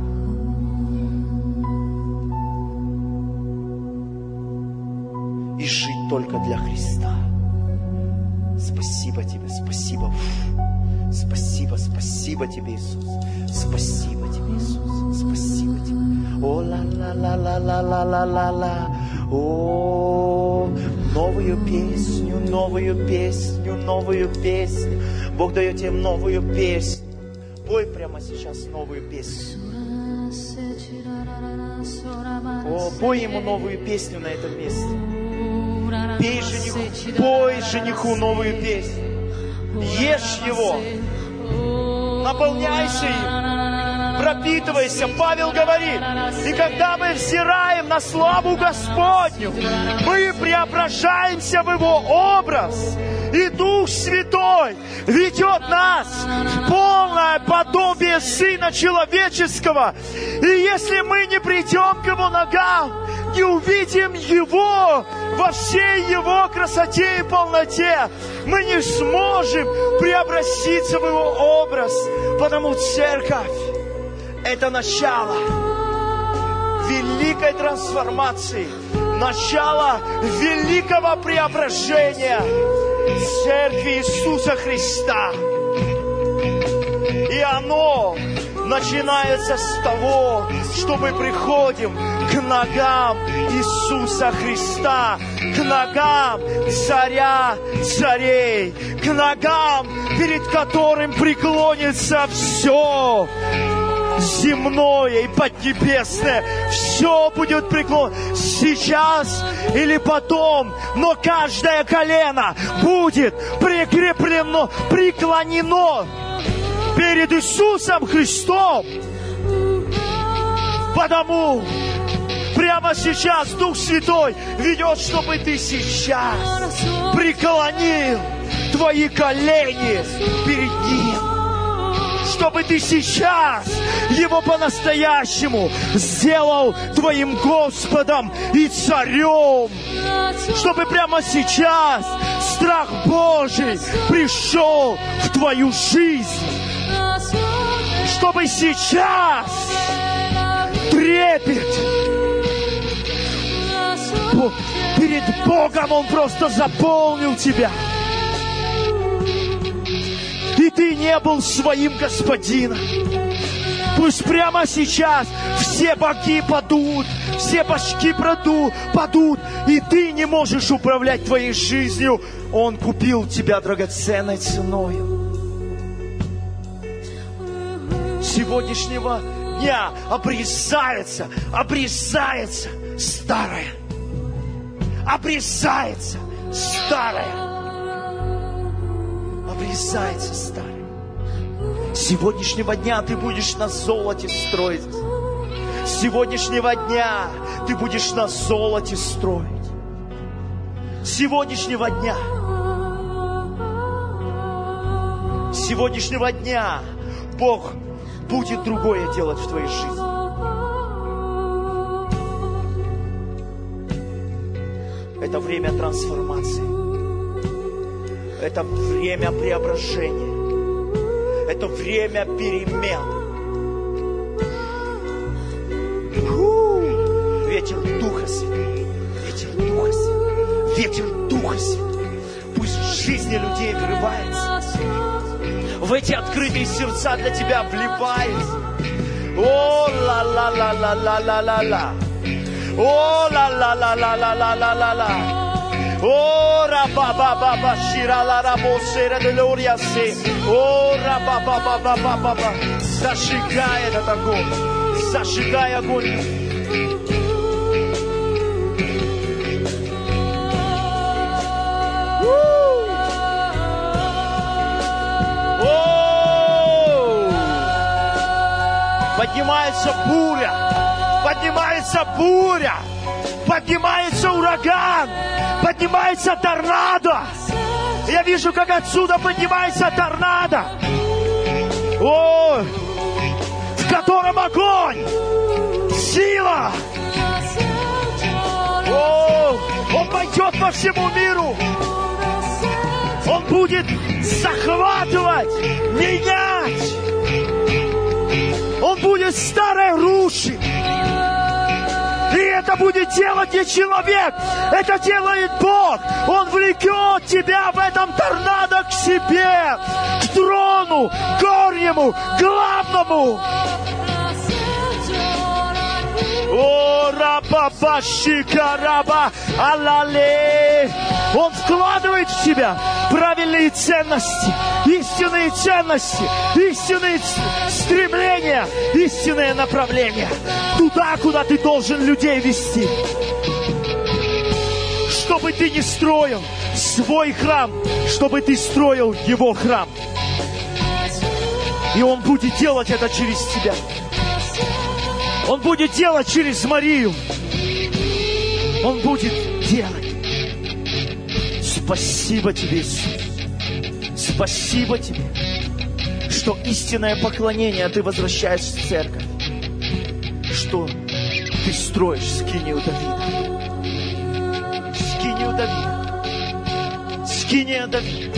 И жить только для Христа. Спасибо Тебе, спасибо. Спасибо, спасибо Тебе, Иисус. Спасибо Тебе, Иисус. Спасибо Тебе. О, ла-ла-ла-ла-ла-ла-ла-ла. О, новую песню, новую песню, новую песню. Бог дает тебе новую песню. Пой прямо сейчас новую песню. О, пой ему новую песню на этом месте. Пей жениху, пой жениху новую песню. Ешь его, наполняйся им, пропитывайся. Павел говорит, и когда мы взираем на славу Господню, мы преображаемся в Его образ. И Дух Святой ведет нас в полное подобие Сына Человеческого. И если мы не придем к Его ногам, не увидим Его во всей Его красоте и полноте, мы не сможем преобразиться в Его образ. Потому церковь – это начало великой трансформации, начало великого преображения Церкви Иисуса Христа. И оно начинается с того, что мы приходим к ногам Иисуса Христа, к ногам Царя Царей, к ногам, перед которым преклонится все земное и поднебесное. Все будет преклонено сейчас или потом, но каждое колено будет прикреплено, преклонено перед Иисусом Христом. Потому прямо сейчас Дух Святой ведет, чтобы ты сейчас преклонил твои колени перед Ним. Чтобы ты сейчас Его по-настоящему сделал твоим Господом и Царем. Чтобы прямо сейчас страх Божий пришел в твою жизнь. Чтобы сейчас трепет перед Богом Он просто заполнил тебя. И ты не был своим господином. Пусть прямо сейчас все боги падут, все башки падут, падут, и ты не можешь управлять твоей жизнью. Он купил тебя драгоценной ценою. С сегодняшнего дня обрезается, обрезается старое. Обрезается старое. Обрезается старое. С сегодняшнего дня ты будешь на золоте строить. С сегодняшнего дня ты будешь на золоте строить. С сегодняшнего дня. С сегодняшнего дня Бог будет другое делать в твоей жизни. Это время трансформации. Это время преображения. Это время перемен. Фу! Ветер Духа Святого. Ветер Духа Святого. Ветер Духа Святого. Пусть в жизни людей врывается. В эти открытые сердца для тебя вливается. О, ла-ла-ла-ла-ла-ла-ла-ла. О, ла-ла-ла-ла-ла-ла-ла-ла-ла. О, ра-ба-ба-ба-ба-шира-ла-ра-бо-шира-де-лорья-се. О, ра-ба-ба-ба-ба-ба-ба-ба. Зажигай этот огонь. Зажигай огонь. Поднимается буря, поднимается буря, поднимается ураган, поднимается торнадо. Я вижу, как отсюда поднимается торнадо. О, в котором огонь, сила. О, он пойдет по всему миру. Он будет захватывать, менять. Он будет старое рушить. И это будет делать не человек. Это делает Бог. Он влекет тебя в этом торнадо к себе. К трону, горнему, главному. О, раба, шика, раба, аллале. Он вкладывает в тебя правильные ценности, истинные ценности, истинные стремления, истинное направление. Туда, куда ты должен людей вести. Чтобы ты не строил свой храм, чтобы ты строил его храм. И он будет делать это через тебя. Он будет делать через Марию. Он будет делать. Спасибо тебе, Иисус. Спасибо тебе, что истинное поклонение ты возвращаешь в церковь. Что ты строишь скинию Давида. Скинию Давида. Скиния Давида.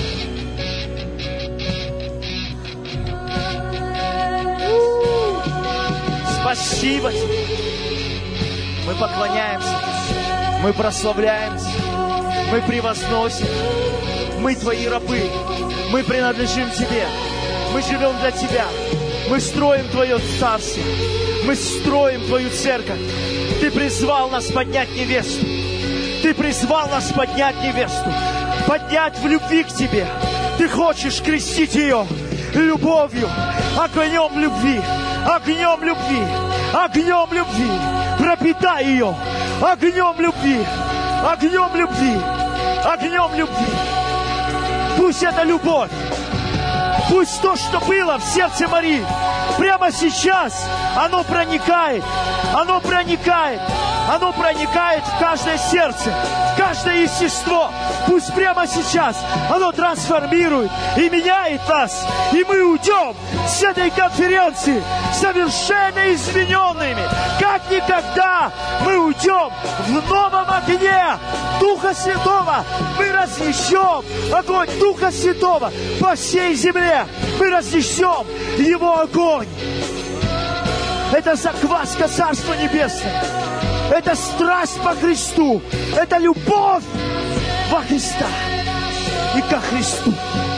Спасибо тебе. Мы поклоняемся, мы прославляемся, мы превозносим. Мы твои рабы, мы принадлежим тебе, мы живем для тебя, мы строим твое царствие, мы строим твою церковь. Ты призвал нас поднять невесту, ты призвал нас поднять невесту, поднять в любви к тебе. Ты хочешь крестить ее любовью, огнем любви, огнем любви, огнем любви. Пропитай ее огнем любви, огнем любви, огнем любви. Пусть это любовь, пусть то, что было в сердце Марии, прямо сейчас оно проникает, оно проникает, оно проникает в каждое сердце, в каждое естество. Пусть прямо сейчас оно трансформирует и меняет нас. И мы уйдем с этой конференции совершенно измененными. Как никогда мы уйдем в новом огне Духа Святого. Мы разнесем огонь Духа Святого по всей земле. Мы разнесем Его огонь. Это закваска Царства Небесного. Это страсть по Христу. Это любовь во Христа и ко Христу.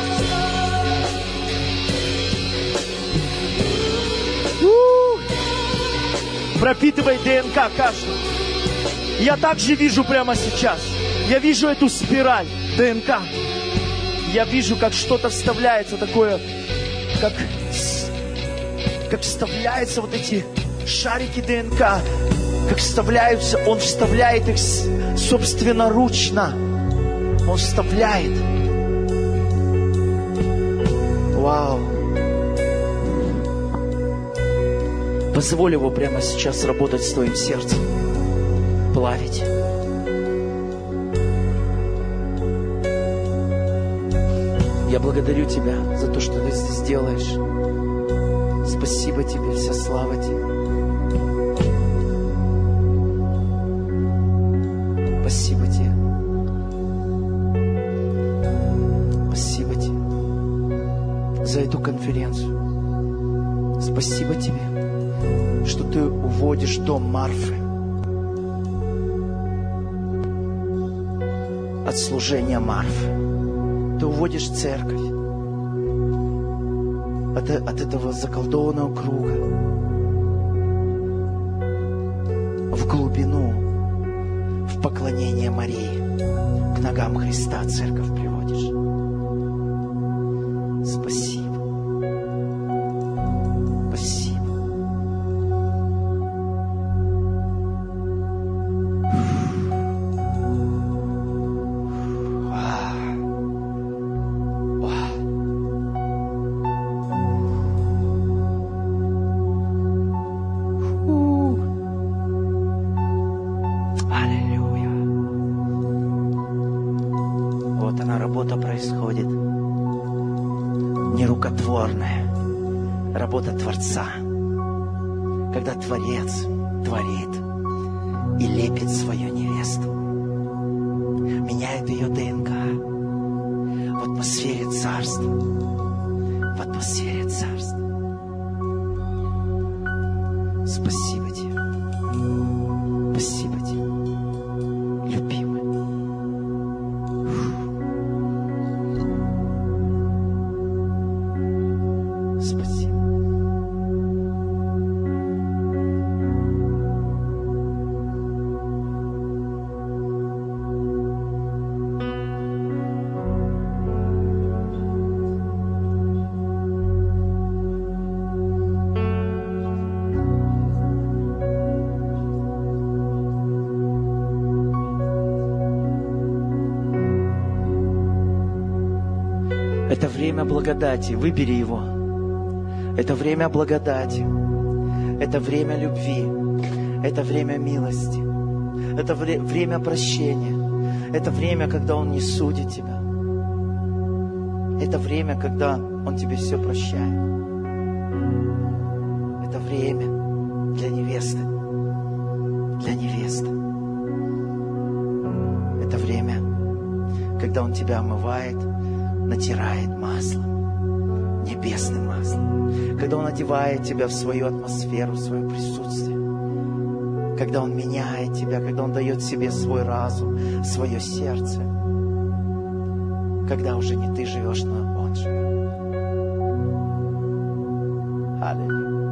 У-у-у. Пропитывай ДНК каждого. Я также вижу прямо сейчас. Я вижу эту спираль ДНК. Я вижу, как что-то вставляется такое, как, как вставляются вот эти шарики ДНК, как вставляются, он вставляет их собственноручно. Он вставляет. Вау. Позволь его прямо сейчас работать с твоим сердцем, плавить. Я благодарю Тебя за то, что Ты здесь делаешь. Спасибо Тебе, вся слава Тебе. Спасибо Тебе. Спасибо Тебе за эту конференцию. Спасибо Тебе, что Ты уводишь дом Марфы от служения Марфы. Ты уводишь церковь от, от этого заколдованного круга в глубину, в поклонение Марии. К ногам Христа церковь приводишь. Спасибо. Спасибо. Происходит нерукотворная работа Творца, когда Творец творит и лепит свою невесту, меняет ее ДНК в атмосфере царства, в атмосфере царства. Спасибо Тебе, спасибо Тебе, любимый. Это время благодати. Выбери его. Это время благодати. Это время любви. Это время милости. Это вре- время прощения. Это время, когда Он не судит тебя. Это время, когда Он тебе все прощает. Это время для невесты. Для невесты. Это время, когда Он тебя омывает, натирает маслом, небесным маслом. Когда Он одевает тебя в свою атмосферу, в свое присутствие. Когда Он меняет тебя, когда Он дает себе свой разум, свое сердце. Когда уже не ты живешь, но Он живет. Аллилуйя.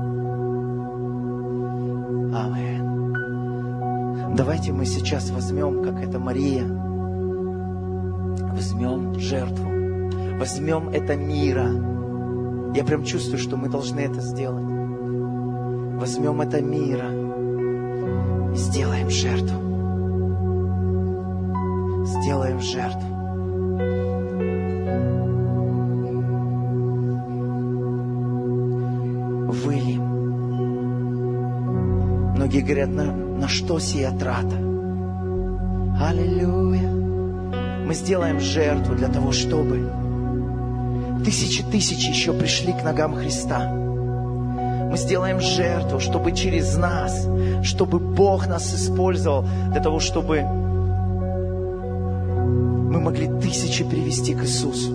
Аминь. Давайте мы сейчас возьмем, как это Мария, возьмем жертву. Возьмем это мира. Я прям чувствую, что мы должны это сделать. Возьмем это мира и сделаем жертву. Сделаем жертву. Выльем. Многие говорят, на, на что сия трата? Аллилуйя. Мы сделаем жертву для того, чтобы тысячи тысяч еще пришли к ногам Христа. Мы сделаем жертву, чтобы через нас, чтобы Бог нас использовал для того, чтобы мы могли тысячи привести к Иисусу.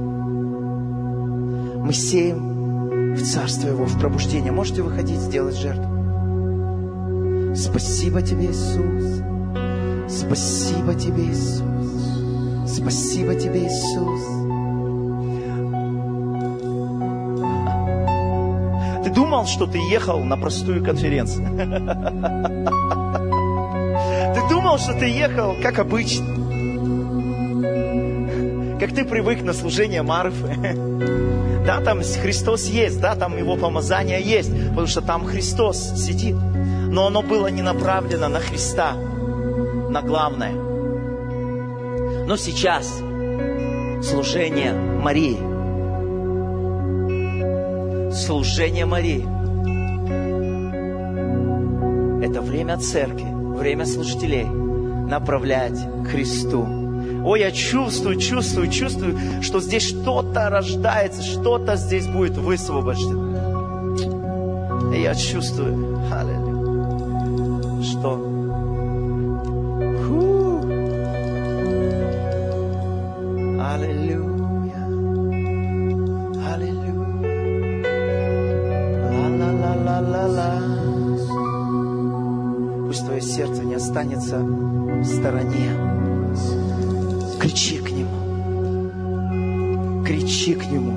Мы сеем в Царство Его, в пробуждение. Можете выходить, сделать жертву. Спасибо Тебе, Иисус. Спасибо Тебе, Иисус. Спасибо Тебе, Иисус. Ты думал, что ты ехал на простую конференцию? Ты думал, что ты ехал как обычно? Как ты привык на служение Марфы? Да, там Христос есть, да, там Его помазание есть, потому что там Христос сидит. Но оно было не направлено на Христа, на главное. Но сейчас служение Марии. Служение Марии. время церкви, время служителей направлять к Христу. О, я чувствую, чувствую, чувствую, что здесь что-то рождается, что-то здесь будет высвобождено. И я чувствую, аллилуйя, что... Фу. Аллилуйя, аллилуйя, ла-ла-ла-ла-ла-ла. Пусть твое сердце не останется в стороне. Кричи к Нему. Кричи к Нему.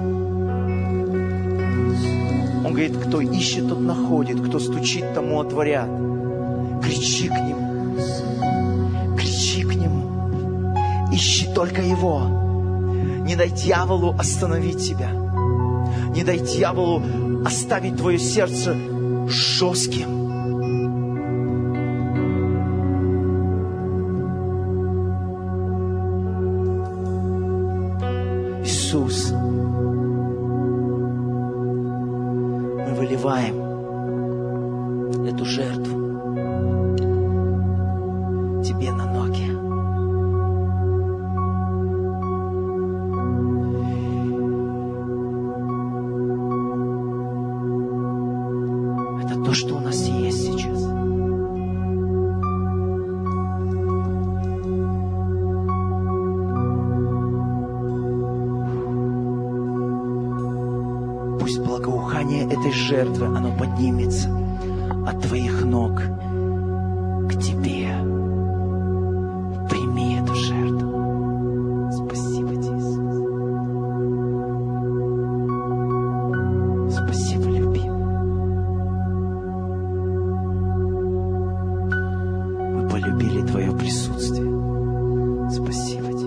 Он говорит, кто ищет, тот находит, кто стучит, тому отворят. Кричи к Нему. Кричи к Нему. Ищи только Его. Не дай дьяволу остановить тебя. Не дай дьяволу оставить твое сердце жестким. Иисус, мы выливаем эту жертву Тебе на ноги. Это то, что у нас есть сейчас. Пусть благоухание этой жертвы, оно поднимется от Твоих ног к Тебе. Прими эту жертву. Спасибо Тебе, Иисус. Спасибо, любимый. Мы полюбили Твое присутствие. Спасибо Тебе.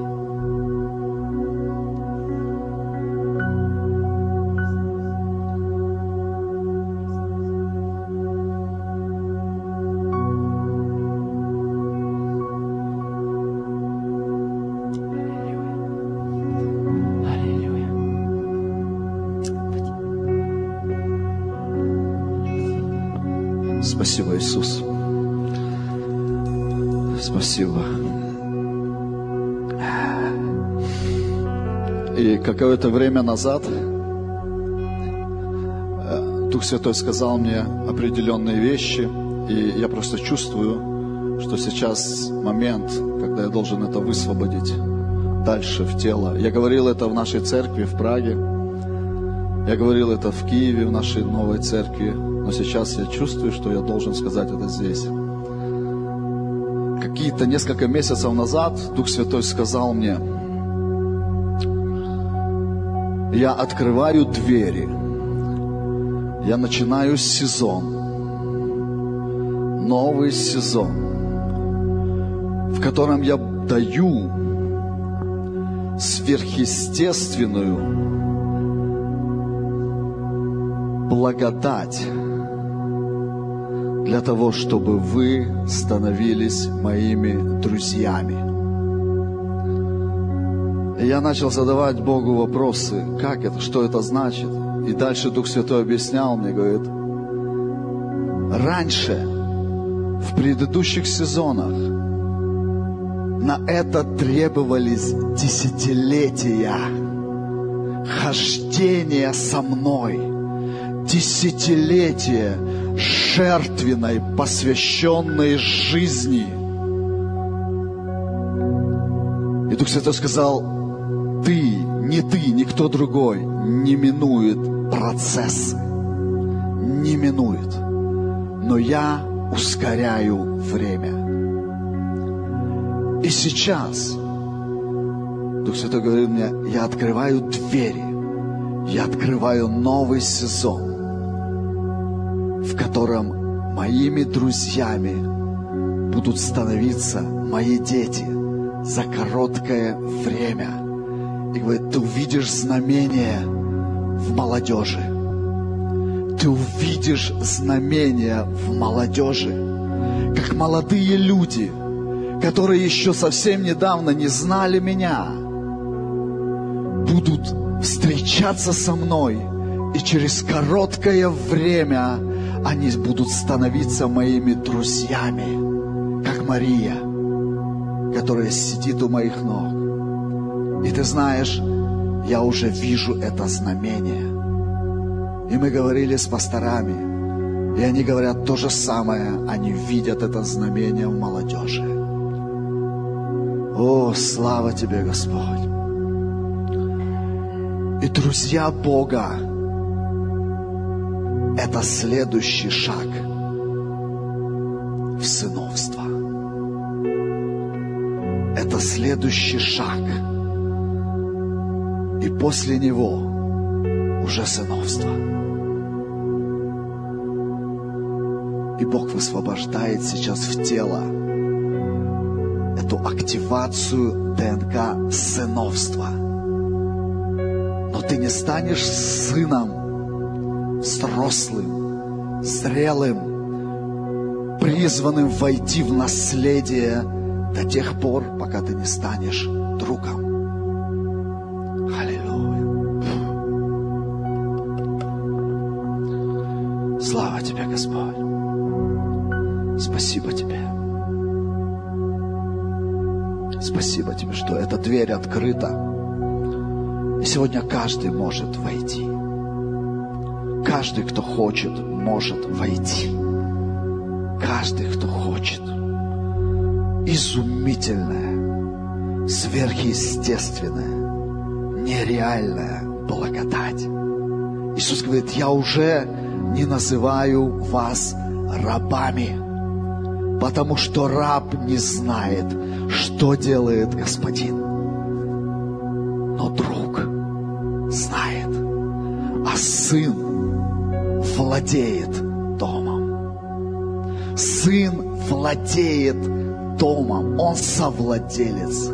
Спасибо, Иисус. Спасибо. И какое-то время назад Дух Святой сказал мне определенные вещи, и я просто чувствую, что сейчас момент, когда я должен это высвободить дальше в тело. Я говорил это в нашей церкви в Праге, я говорил это в Киеве, в нашей новой церкви, но сейчас я чувствую, что я должен сказать это здесь. Какие-то несколько месяцев назад Дух Святой сказал мне: я открываю двери, я начинаю сезон, новый сезон, в котором я даю сверхъестественную благодать для того, чтобы вы становились моими друзьями. И я начал задавать Богу вопросы, как это, что это значит. И дальше Дух Святой объяснял мне, говорит: раньше, в предыдущих сезонах, на это требовались десятилетия хождения со мной, десятилетия жертвенной, посвященной жизни. И Дух Святой сказал: ты, не ты, никто другой не минует процессы, не минует, но я ускоряю время. И сейчас Дух Святой говорит мне: я открываю двери, я открываю новый сезон, в котором моими друзьями будут становиться мои дети за короткое время. И говорит: ты увидишь знамения в молодежи. Ты увидишь знамения в молодежи, как молодые люди, которые еще совсем недавно не знали меня, будут встречаться со мной, и через короткое время они будут становиться моими друзьями, как Мария, которая сидит у моих ног. И ты знаешь, я уже вижу это знамение. И мы говорили с пасторами, и они говорят то же самое, они видят это знамение в молодежи. О, слава Тебе, Господь! И друзья Бога — это следующий шаг в сыновство. Это следующий шаг. И после него уже сыновство. И Бог высвобождает сейчас в тело эту активацию ДНК сыновства. Но ты не станешь сыном взрослым, зрелым, призванным войти в наследие до тех пор, пока ты не станешь другом. Аллилуйя. Слава Тебе, Господь. Спасибо Тебе. Спасибо Тебе, что эта дверь открыта. И сегодня каждый может войти. Каждый, кто хочет, может войти. Каждый, кто хочет. Изумительная, сверхъестественная, нереальная благодать. Иисус говорит: я уже не называю вас рабами, потому что раб не знает, что делает господин. Но друг знает, а сын владеет домом. Сын владеет домом. Он совладелец.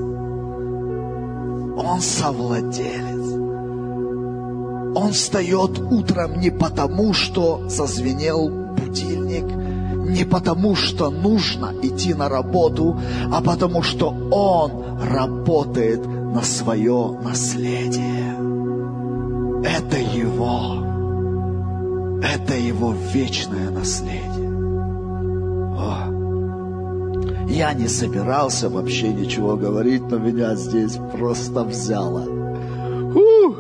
Он совладелец. Он встает утром не потому, что зазвенел будильник, не потому, что нужно идти на работу, а потому, что он работает на свое наследие. Это его. Это его вечное наследие. О. Я не собирался вообще ничего говорить, но меня здесь просто взяло. Ух!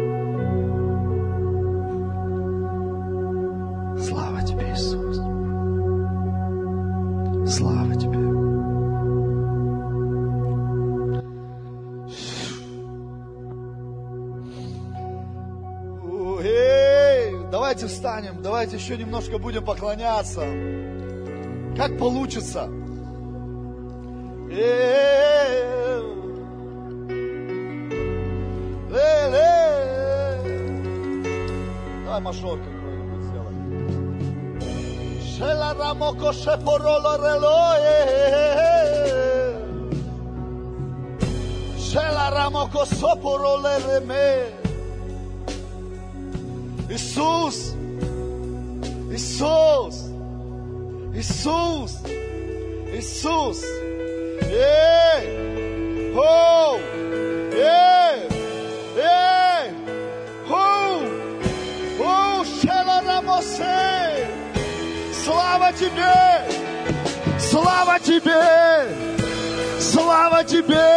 Слава Тебе, Иисус. Слава Тебе. Эй, давайте встанем, давайте еще немножко будем поклоняться. Как получится. Эй, давай мажор какой-нибудь сделаем. Шела рамоко шепороло релое. Шела рамоко сопороле реме. Иисус, Иисус, Иисус, Иисус. Эй! Оу! Эй! Эй! Оу! Оу! Шеларамосе! Слава Тебе! Слава Тебе! Слава Тебе!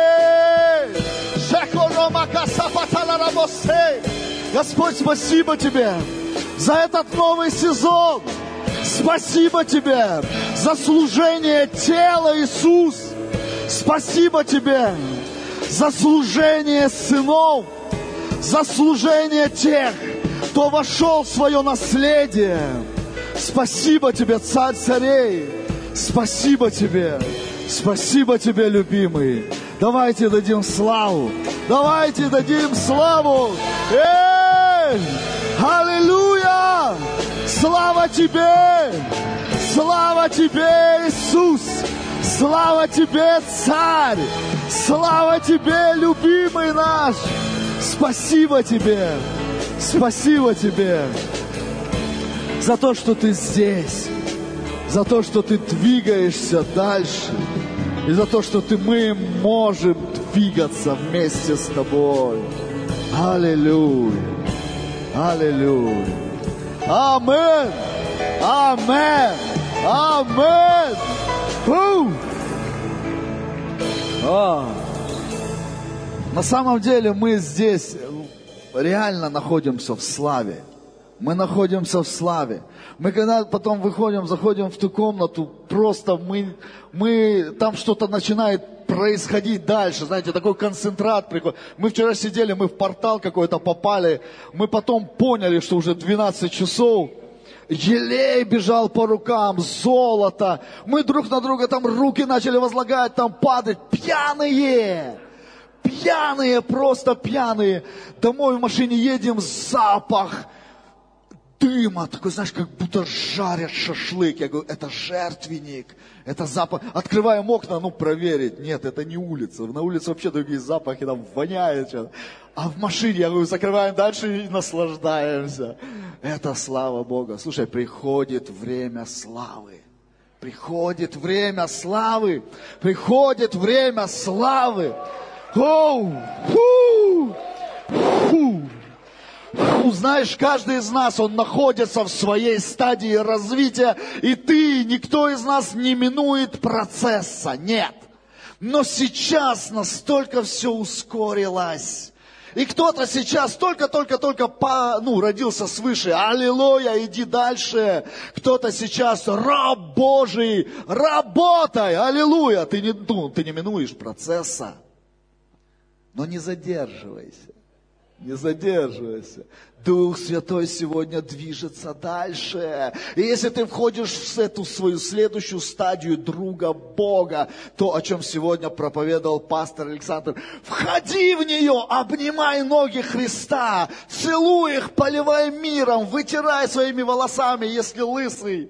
Шекоромакасапаталарамосе! Господь, спасибо Тебе за этот новый сезон! Спасибо Тебе за служение тела, Иисус. Спасибо Тебе за служение сынов, за служение тех, кто вошел в свое наследие. Спасибо Тебе, Царь царей. Спасибо Тебе. Спасибо Тебе, любимый. Давайте дадим славу. Давайте дадим славу. Эй! Аллилуйя! Слава Тебе! Слава Тебе, Иисус! Слава Тебе, Царь! Слава Тебе, любимый наш! Спасибо Тебе! Спасибо Тебе за то, что Ты здесь, за то, что Ты двигаешься дальше, и за то, что ты, мы можем двигаться вместе с Тобой. Аллилуйя! Аллилуйя! Аминь! Амен! Амен! Фу! А. На самом деле мы здесь реально находимся в славе. Мы находимся в славе. Мы когда потом выходим, заходим в ту комнату, просто мы, мы там что-то начинает происходить дальше. Знаете, такой концентрат приходит. Мы вчера сидели, мы в портал какой-то попали. Мы потом поняли, что уже двенадцать часов. Елей бежал по рукам, золото. Мы друг на друга там руки начали возлагать, там падать. Пьяные! Пьяные, просто пьяные. Домой в машине едем, запах дыма. Такой, знаешь, как будто жарят шашлык. Я говорю, это жертвенник. Это запах. Открываем окна, ну, проверить. Нет, это не улица. На улице вообще другие запахи, там воняет что-то. А в машине, я говорю, закрываем дальше и наслаждаемся. Это слава Бога. Слушай, приходит время славы. Приходит время славы. Приходит время славы. Оу! Фу! Фу! Фу! Знаешь, каждый из нас, он находится в своей стадии развития, и ты, никто из нас не минует процесса, нет. Но сейчас настолько все ускорилось. И кто-то сейчас только-только-только по, ну, родился свыше. Аллилуйя, иди дальше. Кто-то сейчас раб Божий, работай, аллилуйя. Ты не, ну, ты не минуешь процесса. Но не задерживайся, не задерживайся. Дух Святой сегодня движется дальше. И если ты входишь в эту свою следующую стадию друга Бога, то, о чем сегодня проповедовал пастор Александр, входи в нее, обнимай ноги Христа, целуй их, поливай миром, вытирай своими волосами, если лысый.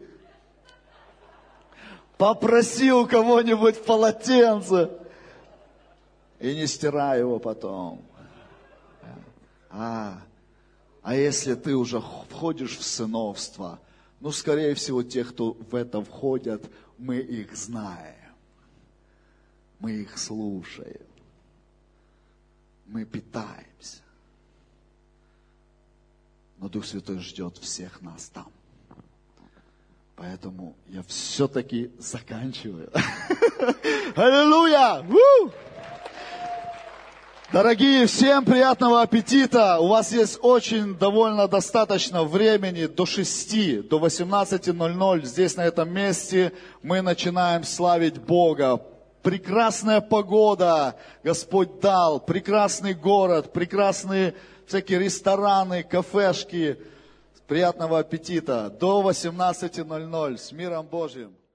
Попроси у кого-нибудь полотенце. И не стирай его потом. А, а если ты уже входишь в сыновство, ну, скорее всего, те, кто в это входят, мы их знаем. Мы их слушаем. Мы питаемся. Но Дух Святой ждет всех нас там. Поэтому я все-таки заканчиваю. Аллилуйя! Дорогие, всем приятного аппетита. У вас есть очень довольно достаточно времени до шести, до восемнадцати ноль-ноль. Здесь, на этом месте, мы начинаем славить Бога. Прекрасная погода Господь дал, прекрасный город, прекрасные всякие рестораны, кафешки. Приятного аппетита. До восемнадцати ноль-ноль. С миром Божьим.